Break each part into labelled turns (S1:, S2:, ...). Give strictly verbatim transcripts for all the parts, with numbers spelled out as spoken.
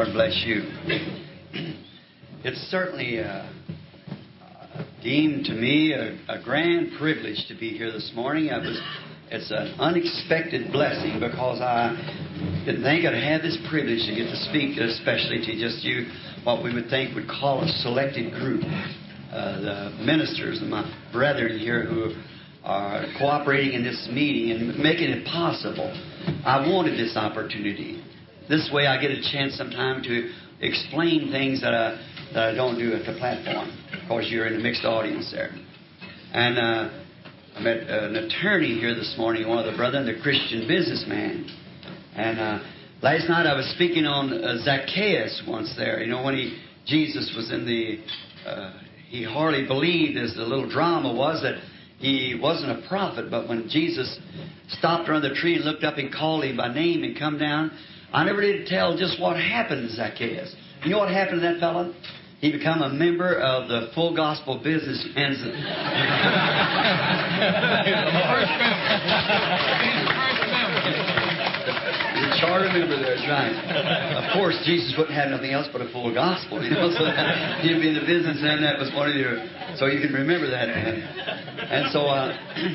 S1: Lord bless you. It's certainly uh, deemed to me a, a grand privilege to be here this morning. I was, it's an unexpected blessing because I didn't think I'd have this privilege to get to speak, especially to just you, what we would think would call a selected group. Uh, the ministers and my brethren here who are cooperating in this meeting and making it possible. I wanted this opportunity. This way I get a chance sometime to explain things that I, that I don't do at the platform. Of course, you're in a mixed audience there. And uh, I met an attorney here this morning, one of the brethren, the Christian businessman. And uh, last night I was speaking on uh, Zacchaeus once there. You know, when he Jesus was in the... Uh, he hardly believed, as the little drama was, that he wasn't a prophet. But when Jesus stopped under the tree and looked up and called him by name and come down, I never did tell just what happened to Zacchaeus. You know what happened to that fellow? He became a member of the Full Gospel Business and
S2: First member.
S1: The charter member there, that's right. Of course, Jesus wouldn't have nothing else but a full gospel, you know. So he'd be in the business, and that was one of your. So you can remember that. And so uh,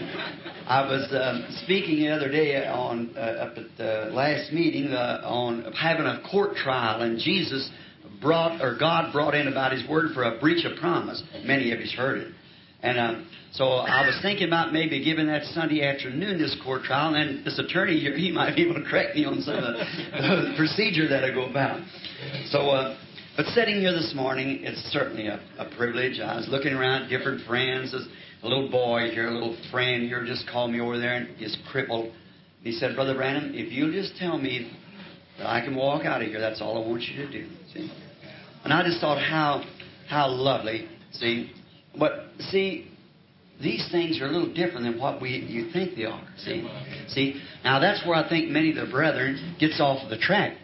S1: I was um, speaking the other day on uh, up at the last meeting uh, on having a court trial, and Jesus brought or God brought in about His word for a breach of promise. Many of you's heard it, and. Um, So I was thinking about maybe giving that Sunday afternoon this court trial, and this attorney here, he might be able to correct me on some of the, the procedure that I go about. So, uh, but sitting here this morning, it's certainly a, a privilege. I was looking around at different friends. There's a little boy here, a little friend here, just called me over there and he's crippled. He said, "Brother Branham, if you'll just tell me that I can walk out of here, that's all I want you to do." See? And I just thought how how lovely. See, but see. These things are a little different than what we you think they are. See, see. Now that's where I think many of the brethren gets off of the track.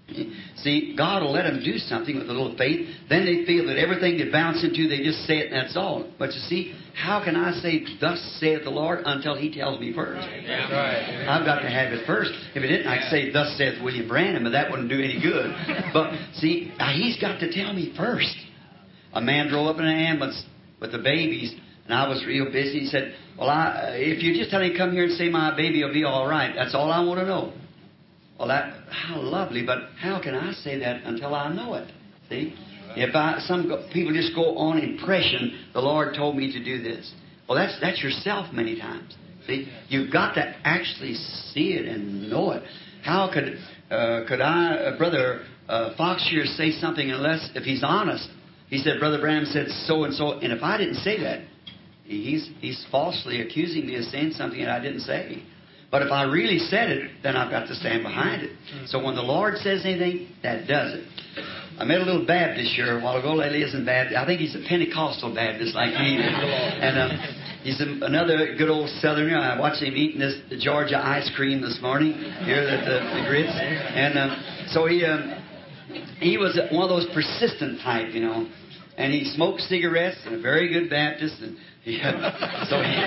S1: See, God will let them do something with a little faith. Then they feel that everything they bounce into, they just say it and that's all. But you see, how can I say, "Thus saith the Lord," until He tells me first?
S2: That's right.
S1: I've got to have it first. If it didn't, I could say, "Thus saith William Branham," but that wouldn't do any good. But see, He's got to tell me first. A man drove up in an ambulance with the babies. And I was real busy. He said, "Well, I, if you just tell him to come here and say my baby will be all right, that's all I want to know." Well, that how lovely, but how can I say that until I know it? See, if I some go, people just go on impression, the Lord told me to do this. Well, that's that's yourself many times. See, you've got to actually see it and know it. How could uh, could I, uh, Brother uh, Fox here, say something unless if he's honest? He said, "Brother Branham said so and so," and if I didn't say that. He's, he's falsely accusing me of saying something that I didn't say. But if I really said it, then I've got to stand behind it. So when the Lord says anything, that does it. I met a little Baptist here a while ago. Lately isn't Baptist. I think he's a Pentecostal Baptist like me. And um, he's a, another good old Southerner. I watched him eating this the Georgia ice cream this morning here at the, the grits. And um, so he um, he was one of those persistent type, you know. And he smoked cigarettes and a very good Baptist. And yeah, so he,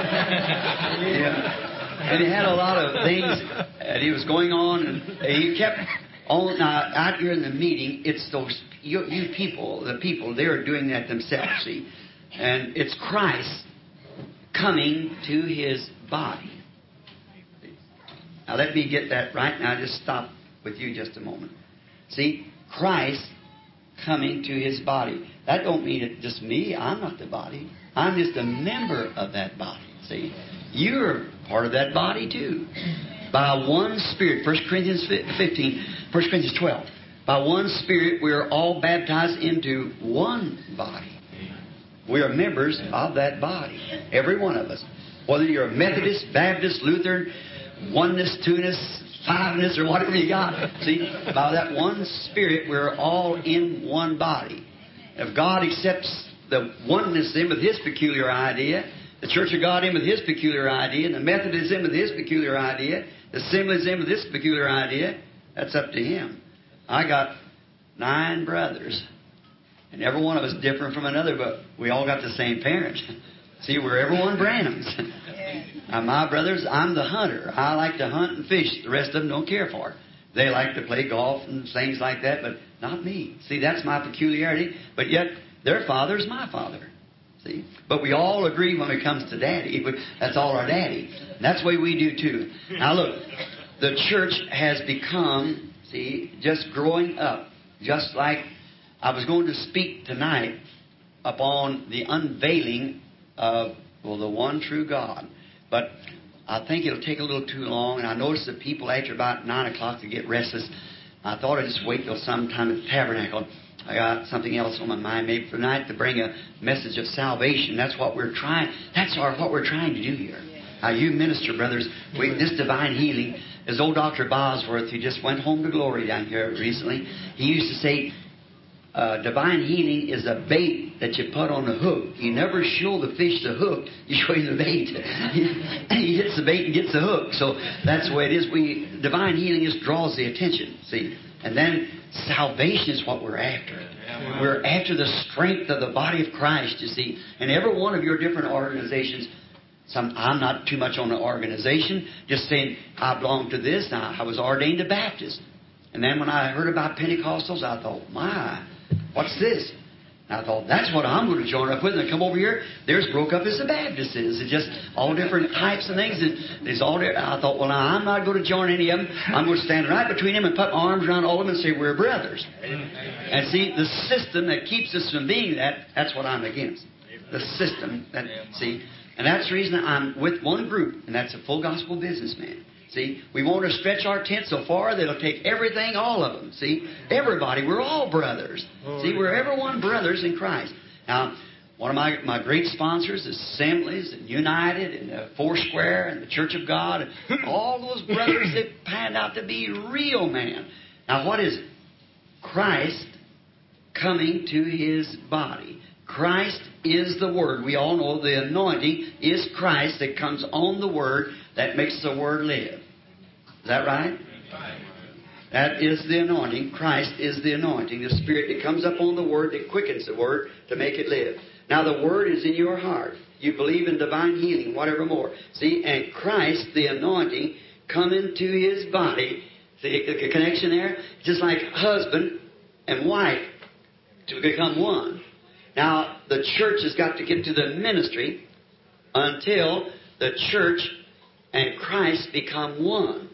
S1: yeah, and he had a lot of things that he was going on, and he kept on. Now, out here in the meeting, it's those you, you people, the people, they're doing that themselves. See, and it's Christ coming to His body. Now, let me get that right. Now, just stop with you just a moment. See, Christ coming to His body. That don't mean it's just me. I'm not the body. I'm just a member of that body. See, you're part of that body too. By one Spirit, First Corinthians fifteen, First Corinthians twelve. By one Spirit, we are all baptized into one body. We are members of that body. Every one of us. Whether you're a Methodist, Baptist, Lutheran, oneness, two-ness, five-ness, or whatever you got. See, by that one Spirit, we're all in one body. If God accepts the oneness in with His peculiar idea, the Church of God in with His peculiar idea, and the Methodists in with His peculiar idea, the Assemblies in with His peculiar idea, that's up to Him. I got nine brothers, and every one of us different from another, but we all got the same parents. See, we're everyone Branhams. Now, my brothers, I'm the hunter. I like to hunt and fish. The rest of them don't care for it. They like to play golf and things like that, but not me. See, that's my peculiarity. But yet, their father's my father. See? But we all agree when it comes to Daddy. That's all our daddy. And that's the way we do too. Now look, the church has become, see, just growing up. Just like I was going to speak tonight upon the unveiling of, well, the one true God. But I think it'll take a little too long, and I noticed that people after about nine o'clock to get restless. I thought I'd just wait till sometime at the tabernacle. I got something else on my mind, maybe for tonight, to bring a message of salvation. That's what we're trying. That's our what we're trying to do here. Now, you minister, brothers, we, this divine healing. As old Doctor Bosworth, who just went home to glory down here recently, he used to say, Uh, divine healing is a bait that you put on the hook. You never show the fish the hook, you show him the bait. He hits the bait and gets the hook. So that's the way it is. We divine healing just draws the attention, see. And then salvation is what we're after. We're after the strength of the body of Christ, you see. And every one of your different organizations, some, I'm not too much on the organization, just saying I belong to this. Now, I was ordained a Baptist. And then when I heard about Pentecostals, I thought, my, what's this? And I thought, that's what I'm going to join up with. And I come over here, there's broke up as the Baptist is. It's just all different types and things. And there's all there. I thought, well, now, I'm not going to join any of them. I'm going to stand right between them and put my arms around all of them and say, we're brothers. And see, the system that keeps us from being that, that's what I'm against. The system that, see, and that's the reason I'm with one group, and that's a full gospel businessman. See, we want to stretch our tent so far that it'll take everything, all of them. See, everybody, we're all brothers. See, we're everyone brothers in Christ. Now, one of my, my great sponsors is Assemblies and United and uh, Foursquare and the Church of God. And all those brothers that panned out to be real man. Now, what is it? Christ coming to His body. Christ is the Word. We all know the anointing is Christ that comes on the Word that makes the Word live. Is that right? That is the anointing. Christ is the anointing. The Spirit that comes up on the Word that quickens the Word to make it live. Now the Word is in your heart. You believe in divine healing, whatever more. See, and Christ, the anointing, coming to His body. See the connection there? Just like husband and wife to become one. Now, the church has got to get to the ministry until the church and Christ become one.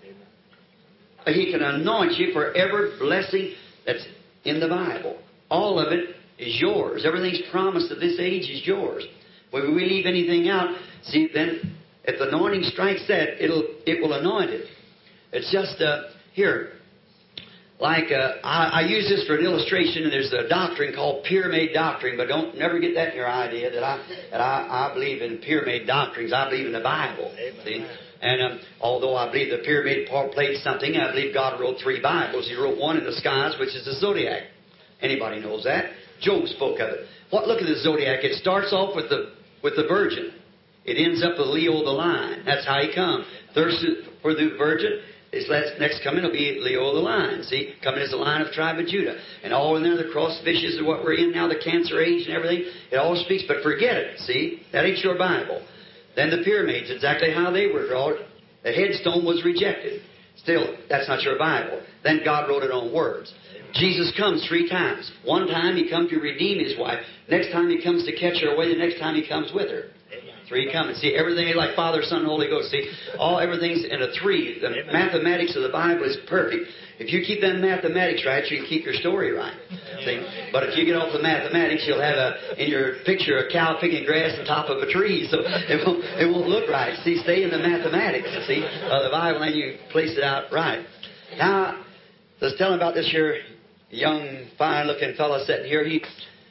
S1: He can anoint you for every blessing that's in the Bible. All of it is yours. Everything's promised at this age is yours. When we leave anything out, see, then if the anointing strikes that, it'll it will anoint it. It's just, uh, here, like, uh, I, I use this for an illustration, and there's a doctrine called pyramid doctrine, but don't never get that in your idea that I that I, I believe in pyramid doctrines. I believe in the Bible. See? And um, although I believe the pyramid part played something, I believe God wrote three Bibles. He wrote one in the skies, which is the zodiac. Anybody knows that? Job spoke of it. What? Look at the zodiac. It starts off with the with the Virgin. It ends up with Leo the Lion. That's how he comes. Thirsted for the Virgin. His next coming will be Leo the Lion. See, coming as the Lion of tribe of Judah. And all in there, the cross fishes and what we're in now, the cancer age and everything. It all speaks, but forget it. See, that ain't your Bible. Then the pyramids, exactly how they were drawn. The headstone was rejected. Still, that's not your Bible. Then God wrote it on words. Jesus comes three times. One time He comes to redeem His wife. Next time He comes to catch her away. The next time He comes with her. Three coming. See, everything is like Father, Son, and Holy Ghost. See, all everything's in a three. The Amen. Mathematics of the Bible is perfect. If you keep them mathematics right, you can keep your story right. See, but if you get off the mathematics, you'll have a in your picture a cow picking grass on top of a tree, so it won't it won't look right. See, stay in the mathematics. See, of the Bible, and you place it out right. Now, let's tell him about this here young, fine-looking fellow sitting here. He.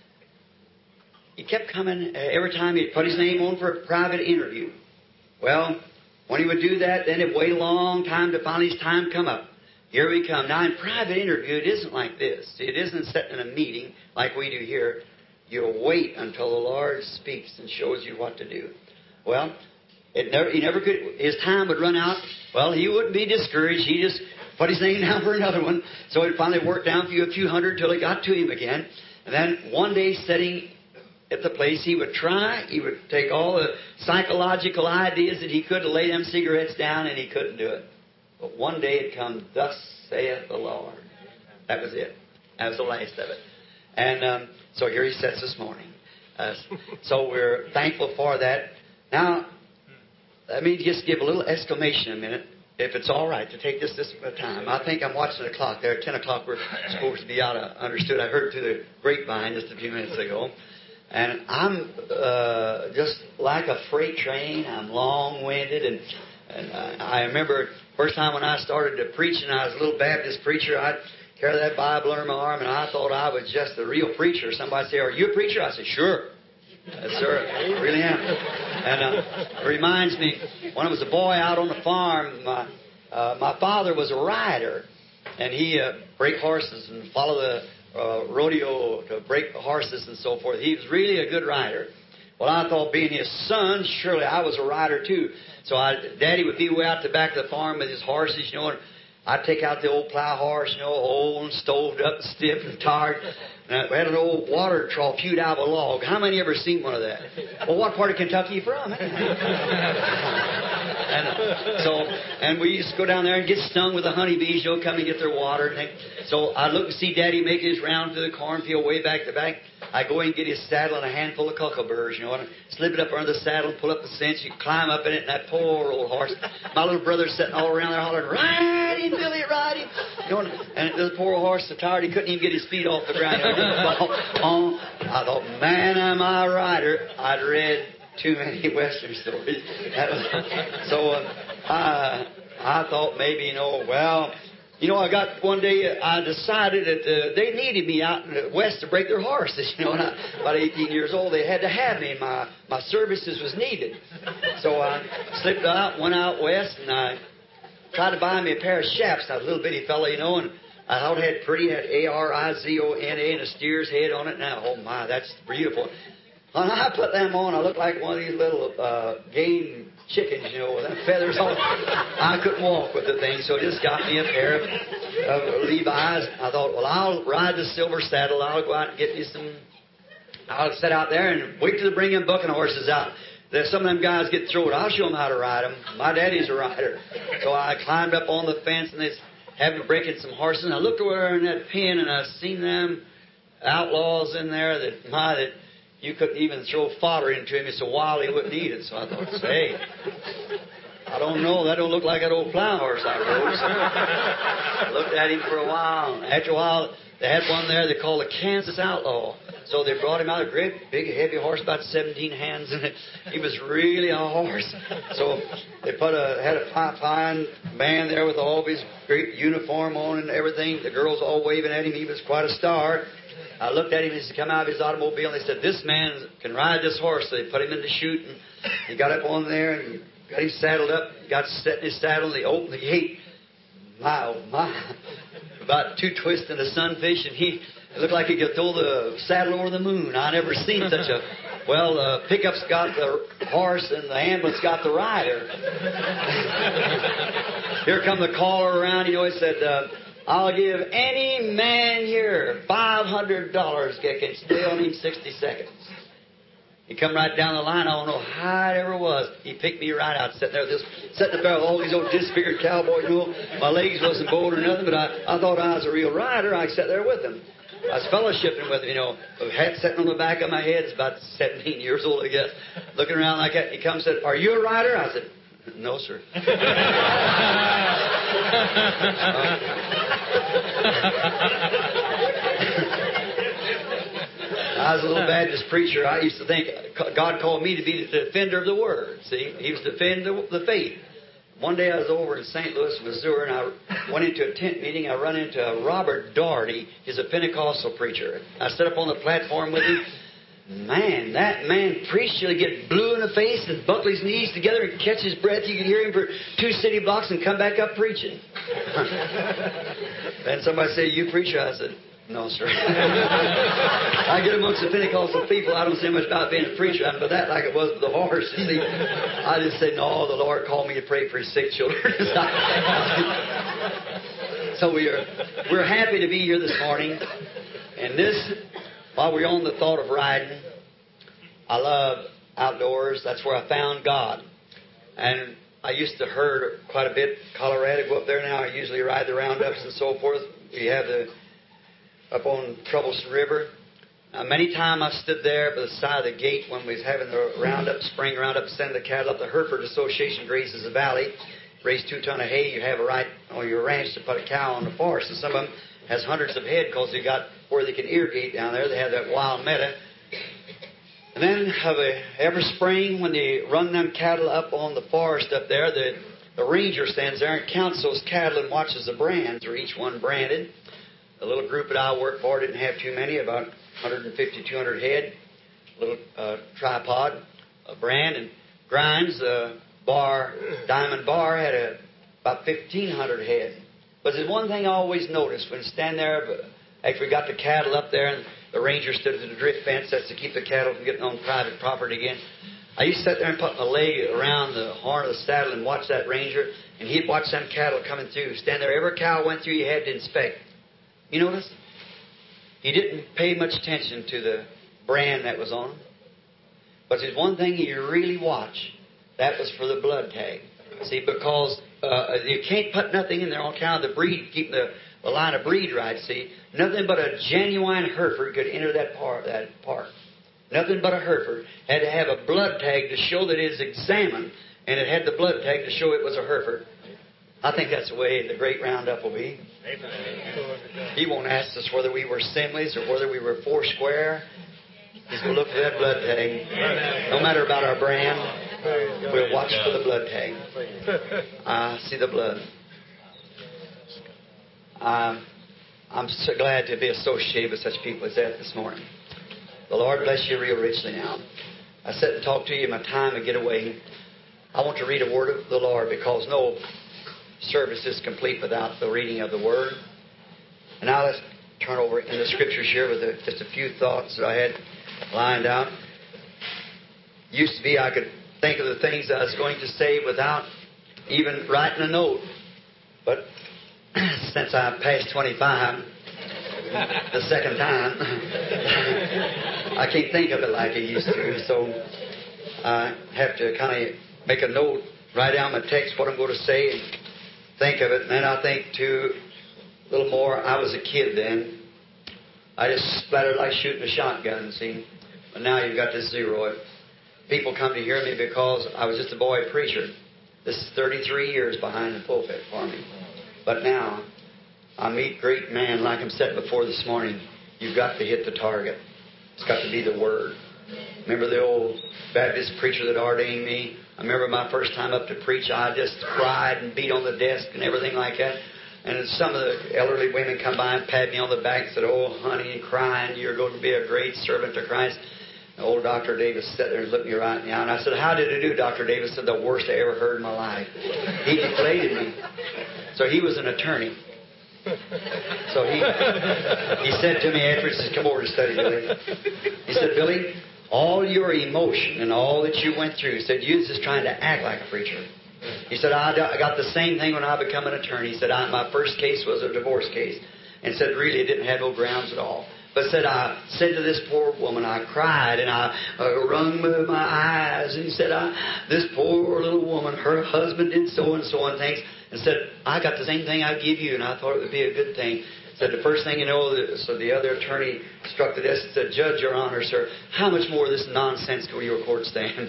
S1: He kept coming uh, every time he'd put his name on for a private interview. Well, when he would do that, then it'd wait a long time to finally his time come up. Here we come. Now, in private interview, it isn't like this. See, it isn't sitting in a meeting like we do here. You'll wait until the Lord speaks and shows you what to do. Well, it never, he never could. His time would run out. Well, he wouldn't be discouraged. He just put his name down for another one. So it finally worked down for a few hundred till it got to him again. And then one day, sitting at the place, he would try, he would take all the psychological ideas that he could to lay them cigarettes down, and he couldn't do it. But one day it come, thus saith the Lord. That was it. That was the last of it. And um, so here he sits this morning. Uh, so we're thankful for that. Now, let me just give a little exclamation a minute, if it's all right, to take this this time. I think I'm watching the clock there. At ten o'clock, we're supposed to be out of understood. I heard through the grapevine just a few minutes ago. And I'm uh, just like a freight train. I'm long-winded. And, and I, I remember first time when I started to preach, and I was a little Baptist preacher, I'd carry that Bible under my arm, and I thought I was just a real preacher. Somebody say, "Are you a preacher?" I said, "Sure." Yes, sir. I really am. And uh, it reminds me, when I was a boy out on the farm, my, uh, my father was a rider. And he uh, break horses and follow the uh, rodeo to break the horses and so forth. He was really a good rider. Well, I thought being his son, surely I was a rider too. So I, Daddy would be way out the back of the farm with his horses, you know, and I'd take out the old plow horse, you know, old and stoved up and stiff and tired. And we had an old water trough hewed out of a log. How many ever seen one of that? Well, what part of Kentucky are you from? and uh, so, and we used to go down there and get stung with the honeybees, you know, come and get their water. And they, so I'd look and see Daddy make his round through the cornfield way back to back. I'd go in and get his saddle and a handful of cuckleburrs, you know, and slip it up under the saddle and pull up the cinch. You climb up in it, and that poor old horse. My little brother's sitting all around there hollering, "Ride him, Billy, ride him." You know, and the poor horse so tired he couldn't even get his feet off the ground. You know, oh, I thought, man, am I a rider. I'd read too many Western stories. That was, so uh, I, I thought maybe, you know, well, you know, I got one day, I decided that uh, they needed me out in the West to break their horses. You know, and I, about eighteen years old, they had to have me. My, my services was needed. So I slipped out, went out West, and I tried to buy me a pair of chaps. I was a little bitty fella, you know, and I thought it had pretty, had A R I Z O N A and a steer's head on it. Now, oh my, that's beautiful. When I put them on, I looked like one of these little uh, game chickens, you know, with them feathers on. I couldn't walk with the thing, so it just got me a pair of, of Levi's. I thought, well, I'll ride the silver saddle. I'll go out and get me some. I'll sit out there and wait till they bring them bucking horses out. There's some of them guys get through it. I'll show them how to ride them. My daddy's a rider. So I climbed up on the fence, and they having breaking some horses. And I looked over in that pen, and I seen them outlaws in there that my that. You couldn't even throw fodder into him. It's so wild he wouldn't eat it. So I thought, hey, I don't know. That don't look like that old plow horse I rode. So I looked at him for a while. After a while, they had one there they called the Kansas Outlaw. So they brought him out, a great, big, heavy horse, about seventeen hands in it. He was really a horse. So they put a had a fine man there with all of his great uniform on and everything. The girls all waving at him. He was quite a star. I looked at him as he come out of his automobile, and they said, "This man can ride this horse." So they put him in the chute, and he got up on there and got him saddled up, got set in his saddle, and they opened the gate. My, oh my. About two twists and a sunfish, and he it looked like he could throw the saddle over the moon. I never seen such a... Well, the pickup's got the horse, and the ambulance got the rider. Here come the caller around, you know, he said... Uh, I'll give any man here five hundred dollars that can stay on him sixty seconds. He come right down the line. I don't know how it ever was. He picked me right out, sitting there, this, sitting up there with all these old disfigured cowboys. You know, my legs wasn't bowed or nothing, but I, I thought I was a real rider. I sat there with him. I was fellowshipping with him, you know, a hat sitting on the back of my head. It's about seventeen years old, I guess. Looking around like that. He comes and said, "Are you a rider?" I said, "No, sir." I was a little Baptist preacher. I used to think God called me to be the defender of the Word. See, He was defending the faith. One day I was over in Saint Louis, Missouri, and I went into a tent meeting. I run into Robert Daugherty. He's a Pentecostal preacher. I stood up on the platform with him. Man, that man preached till he get blue in the face and buckle his knees together and catch his breath. You could hear him for two city blocks and come back up preaching. Then somebody said, "You preacher?" I said, "No, sir." I get amongst the Pentecostal people. I don't say much about being a preacher, but that like it was with the horse. You see, I just said, "No, the Lord called me to pray for His sick children." So we are we're happy to be here this morning, and this. While we're on the thought of riding, I love outdoors. That's where I found God. And I used to herd quite a bit. Colorado, go up there now. I usually ride the roundups and so forth. We have the up on Troublesome River. Now, many times I stood there by the side of the gate when we was having the roundup, spring roundup, send the cattle up. The Hereford Association grazes the valley, raise two ton of hay. You have a right on your ranch to put a cow on the forest, and some of them has hundreds of head because they got where they can irrigate down there. They have that wild meadow. And then have a, every spring when they run them cattle up on the forest up there, the, the ranger stands there and counts those cattle and watches the brands, or each one branded. The little group that I work for didn't have too many, about one fifty, two hundred head. A little uh, tripod, a brand, and Grimes, uh, bar, Diamond Bar, had a, about fifteen hundred head. But there's one thing I always noticed when stand there, after we got the cattle up there and the ranger stood at the drift fence, that's to keep the cattle from getting on private property again. I used to sit there and put my leg around the horn of the saddle and watch that ranger, and he'd watch them cattle coming through. Stand there, every cow went through, you had to inspect. You notice? He didn't pay much attention to the brand that was on them. But there's one thing you really watch. That was for the blood tag. See, because uh, you can't put nothing in there on account of the breed, keeping the, the line of breed right, see. Nothing but a genuine Hereford could enter that park. That park. Nothing but a Hereford had to have a blood tag to show that it is examined, and it had the blood tag to show it was a Hereford. I think that's the way the great roundup will be. Amen. He won't ask us whether we were Assemblies or whether we were four square. He's going to look for that blood tag. No matter about our brand, we'll watch for the blood tag. I see the blood. Uh, I'm so glad to be associated with such people as that this morning. The Lord bless you real richly now. I sit and talk to you in my time to get away. I want to read a word of the Lord because no service is complete without the reading of the Word. And now let's turn over in the Scriptures here with a, just a few thoughts that I had lined out. Used to be I could think of the things that I was going to say without even writing a note. But since I passed twenty-five, the second time, I can't think of it like I used to. So I have to kind of make a note, write down my text, what I'm going to say, and think of it. And then I think, too, a little more. I was a kid then. I just splattered like shooting a shotgun, see. But now you've got to zero it. People come to hear me because I was just a boy preacher. This is thirty-three years behind the pulpit for me. But now, I meet great men like I'm set before this morning. You've got to hit the target. It's got to be the Word. Remember the old Baptist preacher that ordained me? I remember my first time up to preach, I just cried and beat on the desk and everything like that. And some of the elderly women come by and pat me on the back and said, "Oh, honey," crying, "you're going to be a great servant to Christ." And old Doctor Davis sat there and looked me right in the eye. And I said, "How did it do, Doctor Davis?" Said, "The worst I ever heard in my life." He deflated me. So he was an attorney. So he he said to me afterwards, he said, "Come over and study, Billy." He said, "Billy, all your emotion and all that you went through," he said, "you was just trying to act like a preacher." He said, I got the same thing when I became an attorney." He said, I, my first case was a divorce case. And said, really, it didn't have no grounds at all. But said, I said to this poor woman, I cried and I uh, wrung my eyes. And he said, I, this poor little woman, her husband did so and so and things. And said, I got the same thing I give you, and I thought it would be a good thing. Said, the first thing you know, so the other attorney struck the desk and said, "Judge, Your Honor, sir, how much more of this nonsense will your court stand?"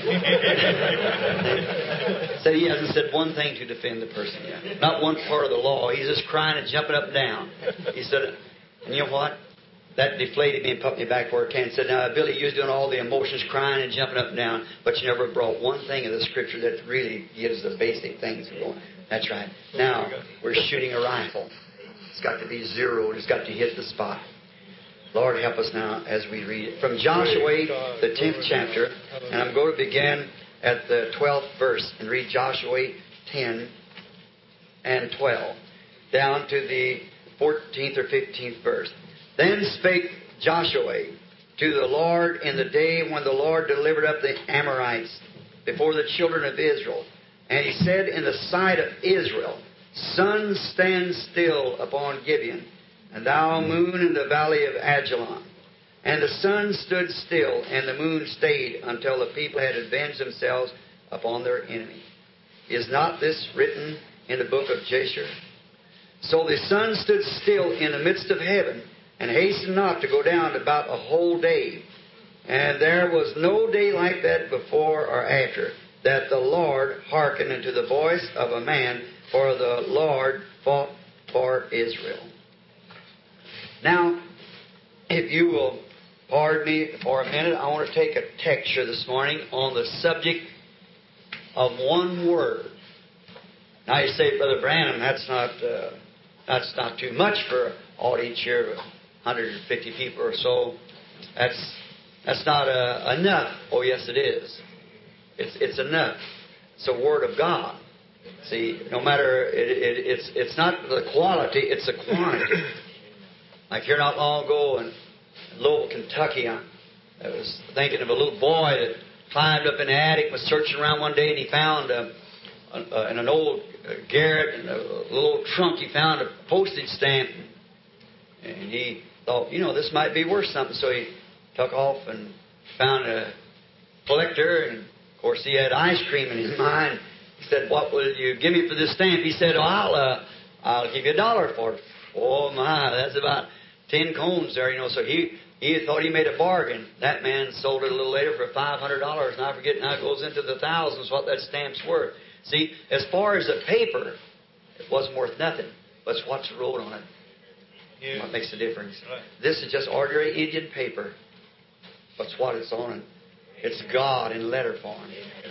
S1: Said he hasn't said one thing to defend the person yet. Not one part of the law. He's just crying and jumping up and down. He said, and you know what? That deflated me and put me back where it can. Said, "Now, Billy, you was doing all the emotions, crying and jumping up and down, but you never brought one thing of the Scripture that really gives the basic things going." That's right. Now, we're shooting a rifle. It's got to be zeroed. It's got to hit the spot. Lord, help us now as we read it. From Joshua, the tenth chapter, and I'm going to begin at the twelfth verse and read Joshua ten and twelve, down to the fourteenth or fifteenth verse. Then spake Joshua to the Lord in the day when the Lord delivered up the Amorites before the children of Israel. And he said in the sight of Israel, "Sun, stand still upon Gibeon, and thou moon in the valley of Ajalon." And the sun stood still, and the moon stayed until the people had avenged themselves upon their enemy. Is not this written in the book of Jasher? So the sun stood still in the midst of heaven, and hastened not to go down about a whole day. And there was no day like that before or after, that the Lord hearkened unto the voice of a man, for the Lord fought for Israel. Now, if you will pardon me for a minute, I want to take a texture this morning on the subject of one word. Now you say, Brother Branham, that's not uh, that's not too much for an audience here of one hundred fifty people or so. That's that's not uh, enough. Oh, yes, it is. It's it's enough. It's the Word of God. See, no matter it, it, it's it's not the quality, it's the quantity. Like here not long ago in Louisville, Kentucky, I, I was thinking of a little boy that climbed up in the attic, was searching around one day, and he found uh, uh, in an old uh, garret, in a little old trunk, he found a postage stamp. And he thought, you know, this might be worth something. So he took off and found a collector. And, of course, he had ice cream in his mind. He said, what will you give me for this stamp? He said, oh, I'll, uh, I'll give you a dollar for it. Oh, my, that's about ten cones there, you know. So he... He thought he made a bargain. That man sold it a little later for five hundred dollars. And I forget now it goes into the thousands what that stamp's worth. See, as far as the paper, it wasn't worth nothing. But it's what's wrote on it. Yeah. What makes the difference. Right. This is just ordinary Indian paper. But it's what it's on it. It's God in letter form.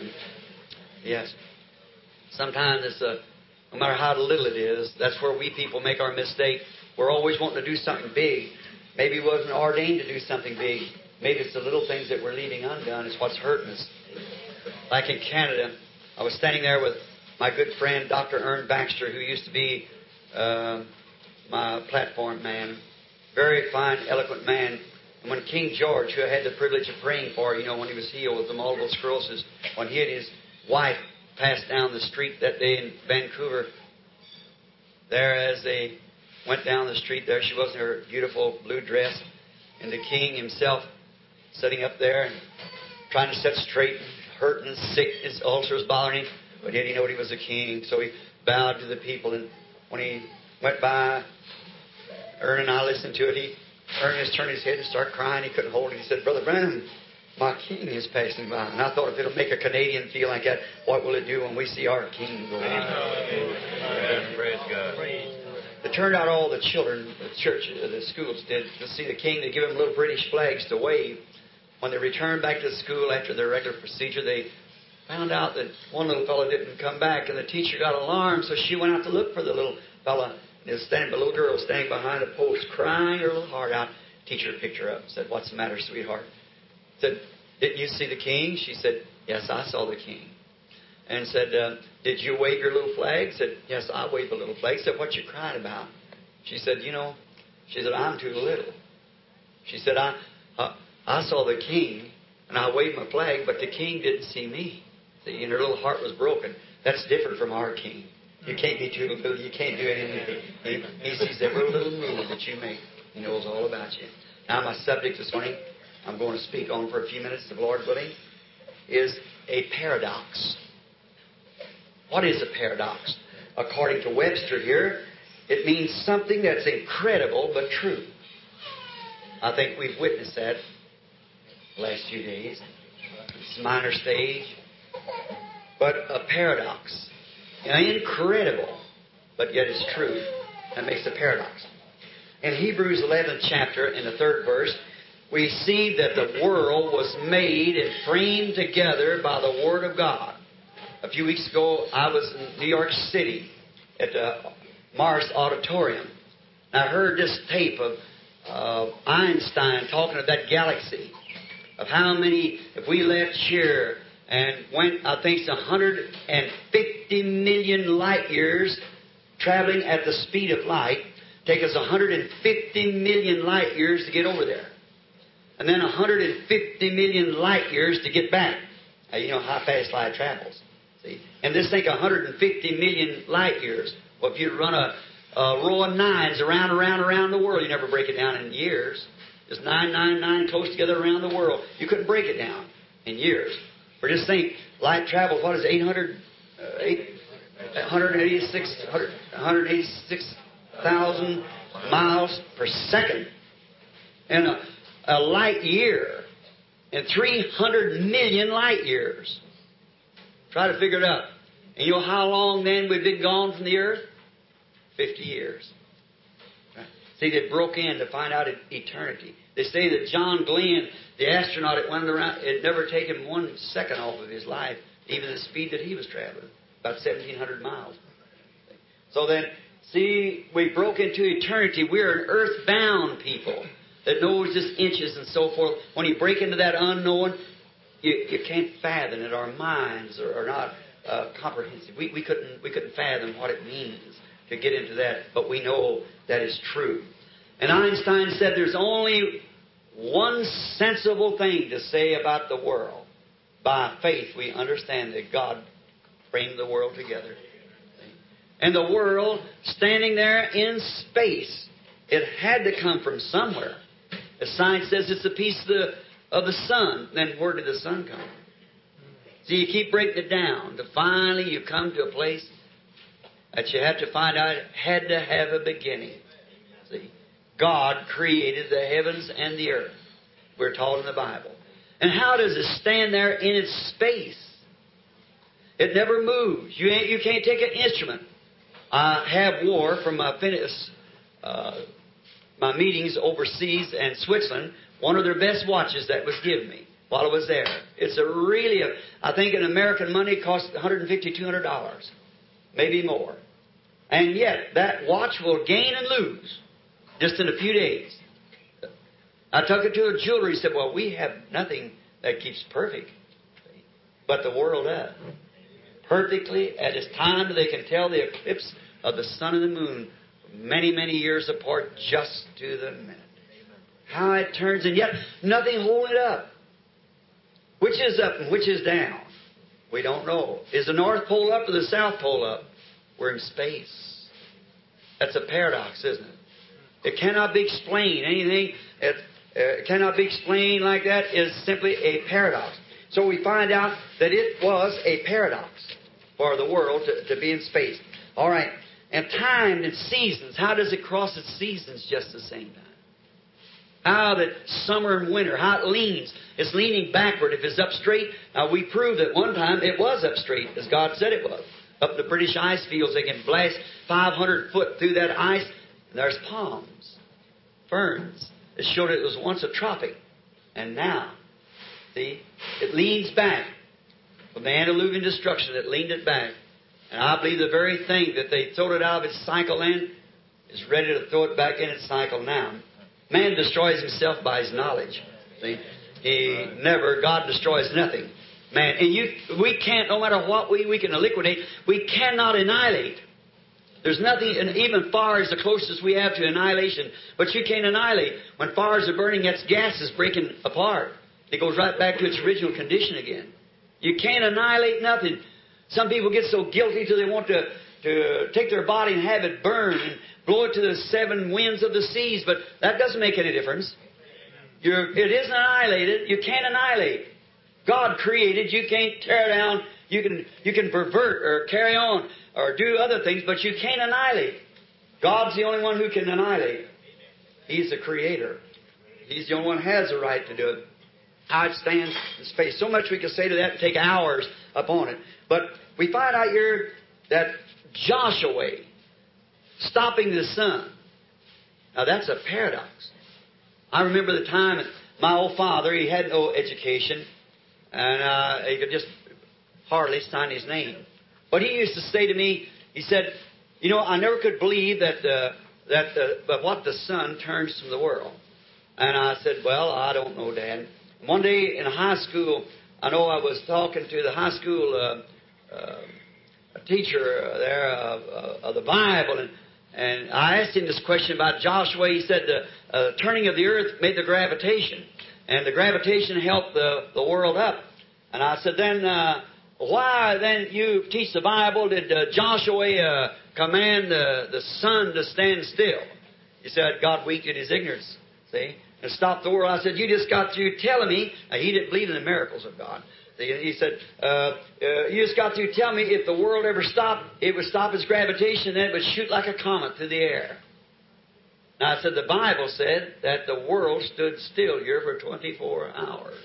S1: Yes. Sometimes it's a, no matter how little it is, that's where we people make our mistake. We're always wanting to do something big. Maybe he wasn't ordained to do something big. Maybe it's the little things that we're leaving undone. It's what's hurting us. Like in Canada, I was standing there with my good friend, Doctor Ern Baxter, who used to be uh, my platform man. Very fine, eloquent man. And when King George, who I had the privilege of praying for, you know, when he was healed with the multiple sclerosis, when he and his wife passed down the street that day in Vancouver, there as they went down the street there. She was in her beautiful blue dress. And the king himself sitting up there and trying to set straight, hurting and sick. His ulcer was bothering him. But yet he knew he was a king. So he bowed to the people. And when he went by, Ern and I listened to it. He, Ernest turned his head and started crying. He couldn't hold it. He said, Brother Branham, my king is passing by. And I thought if it'll make a Canadian feel like that, what will it do when we see our king go by?
S3: Praise God.
S1: It turned out all the children, the church, the schools did, to see the king. They give them little British flags to wave. When they returned back to school after their regular procedure, they found out that one little fellow didn't come back, and the teacher got alarmed, so she went out to look for the little fellow. And he was standing, the little girl was standing behind a post, crying her little heart out. Teacher picked her up and said, "What's the matter, sweetheart?" Said, "Didn't you see the king?" She said, "Yes, I saw the king." And said, uh, "Did you wave your little flag?" Said, "Yes, I waved a little flag." Said, "What you crying about?" She said, "You know," she said, "I'm too little." She said, I, I I saw the king, and I waved my flag, but the king didn't see me." See, and her little heart was broken. That's different from our king. You can't be too little. You can't do anything. He, he sees every little move that you make. He knows all about you. Now, my subject this morning, I'm going to speak on for a few minutes, the Lord willing, is a paradox. What is a paradox? According to Webster here, it means something that's incredible but true. I think we've witnessed that the last few days. It's a minor stage. But a paradox. Incredible, but yet it's true. That makes a paradox. In Hebrews eleventh chapter, in the third verse, we see that the world was made and framed together by the Word of God. A few weeks ago, I was in New York City at the Mars Auditorium. And I heard this tape of uh, Einstein talking of that galaxy, of how many, if we left here and went, I think it's one hundred fifty million light years traveling at the speed of light, take us one hundred fifty million light years to get over there. And then one hundred fifty million light years to get back. Now, you know how fast light travels. See? And just think one hundred fifty million light years. Well, if you run a, a row of nines around, around, around the world, you never break it down in years. Just nine, nine, nine close together around the world. You couldn't break it down in years. Or just think, light travels, what is it, eight hundred uh, eight, one hundred eighty-six, one hundred eighty-six thousand miles per second in a, a light year, and three hundred million light years. Try to figure it out. And you know how long then we've been gone from the earth? Fifty years. Right. See, they broke in to find out eternity. They say that John Glenn, the astronaut, it went around, it never taken one second off of his life, even the speed that he was traveling, about seventeen hundred miles. So then, see, we broke into eternity. We're an earthbound people that knows just inches and so forth. When you break into that unknown, you, you can't fathom it. Our minds are, are not uh, comprehensive. We, we couldn't we couldn't fathom what it means to get into that, but we know that is true. And Einstein said there's only one sensible thing to say about the world. By faith, we understand that God framed the world together. And the world, standing there in space, it had to come from somewhere. As science says, it's a piece of the, of the sun. Then where did the sun come from? So you keep breaking it down. To finally you come to a place that you have to find out it had to have a beginning. See? God created the heavens and the earth. We're taught in the Bible. And how does it stand there in its space? It never moves. You, ain't, you can't take an instrument. I have wore from my, uh, my meetings overseas and Switzerland one of their best watches that was given me while I was there. It's a really, a, I think in American money it costs one hundred fifty dollars, two hundred dollars, maybe more. And yet that watch will gain and lose just in a few days. I took it to a jeweler. He said, well, we have nothing that keeps perfect, but the world does. Perfectly at its time they can tell the eclipse of the sun and the moon many, many years apart just to the minute. How it turns, and yet nothing holding it up. Which is up and which is down? We don't know. Is the North Pole up or the South Pole up? We're in space. That's a paradox, isn't it? It cannot be explained. Anything that uh, cannot be explained like that is simply a paradox. So we find out that it was a paradox for the world to, to be in space. All right. And time and seasons. How does it cross its seasons just the same time? How that summer and winter, how it leans. It's leaning backward. If it's up straight, now we proved that one time it was up straight, as God said it was. Up the British ice fields, they can blast five hundred foot through that ice, and there's palms, ferns. It showed it was once a tropic. And now, see, it leans back. From the antediluvian destruction, it leaned it back. And I believe the very thing that they throwed it out of its cycle then is ready to throw it back in its cycle now. Man destroys himself by his knowledge. See? He never, God destroys nothing. Man, and you, we can't, no matter what we, we can liquidate, we cannot annihilate. There's nothing, and even fire is the closest we have to annihilation, but you can't annihilate. When fires are burning, that's gas is breaking apart. It goes right back to its original condition again. You can't annihilate nothing. Some people get so guilty till they want to, to take their body and have it burned and blow it to the seven winds of the seas, but that doesn't make any difference. You're, it isn't annihilated. You can't annihilate. God created. You can't tear down. You can, you can pervert or carry on or do other things, but you can't annihilate. God's the only one who can annihilate. He's the Creator. He's the only one who has the right to do it. How it stands in space. So much we could say to that and take hours upon it. But we find out here that Joshua stopping the sun. Now that's a paradox. I remember the time that my old father, he had no education, and uh, he could just hardly sign his name. But he used to say to me, he said, you know, I never could believe that uh, that the, but what the sun turns from the world. And I said, well, I don't know, Dad. One day in high school, I know I was talking to the high school uh, uh, teacher there of, uh, of the Bible, and, and I asked him this question about Joshua. He said the uh, turning of the earth made the gravitation, and the gravitation helped the, the world up. And I said, then uh, why then you teach the Bible did uh, Joshua uh, command the, the sun to stand still? He said God weakened his ignorance, see, and stopped the world. I said, you just got through telling me, now he didn't believe in the miracles of God. He said, uh, uh, you just got to tell me if the world ever stopped, it would stop its gravitation, and then it would shoot like a comet through the air. Now, I said, the Bible said that the world stood still here for twenty-four hours.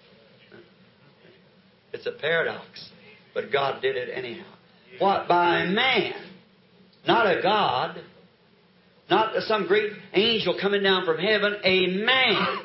S1: It's a paradox, but God did it anyhow. What? By man, not a God, not some great angel coming down from heaven, a man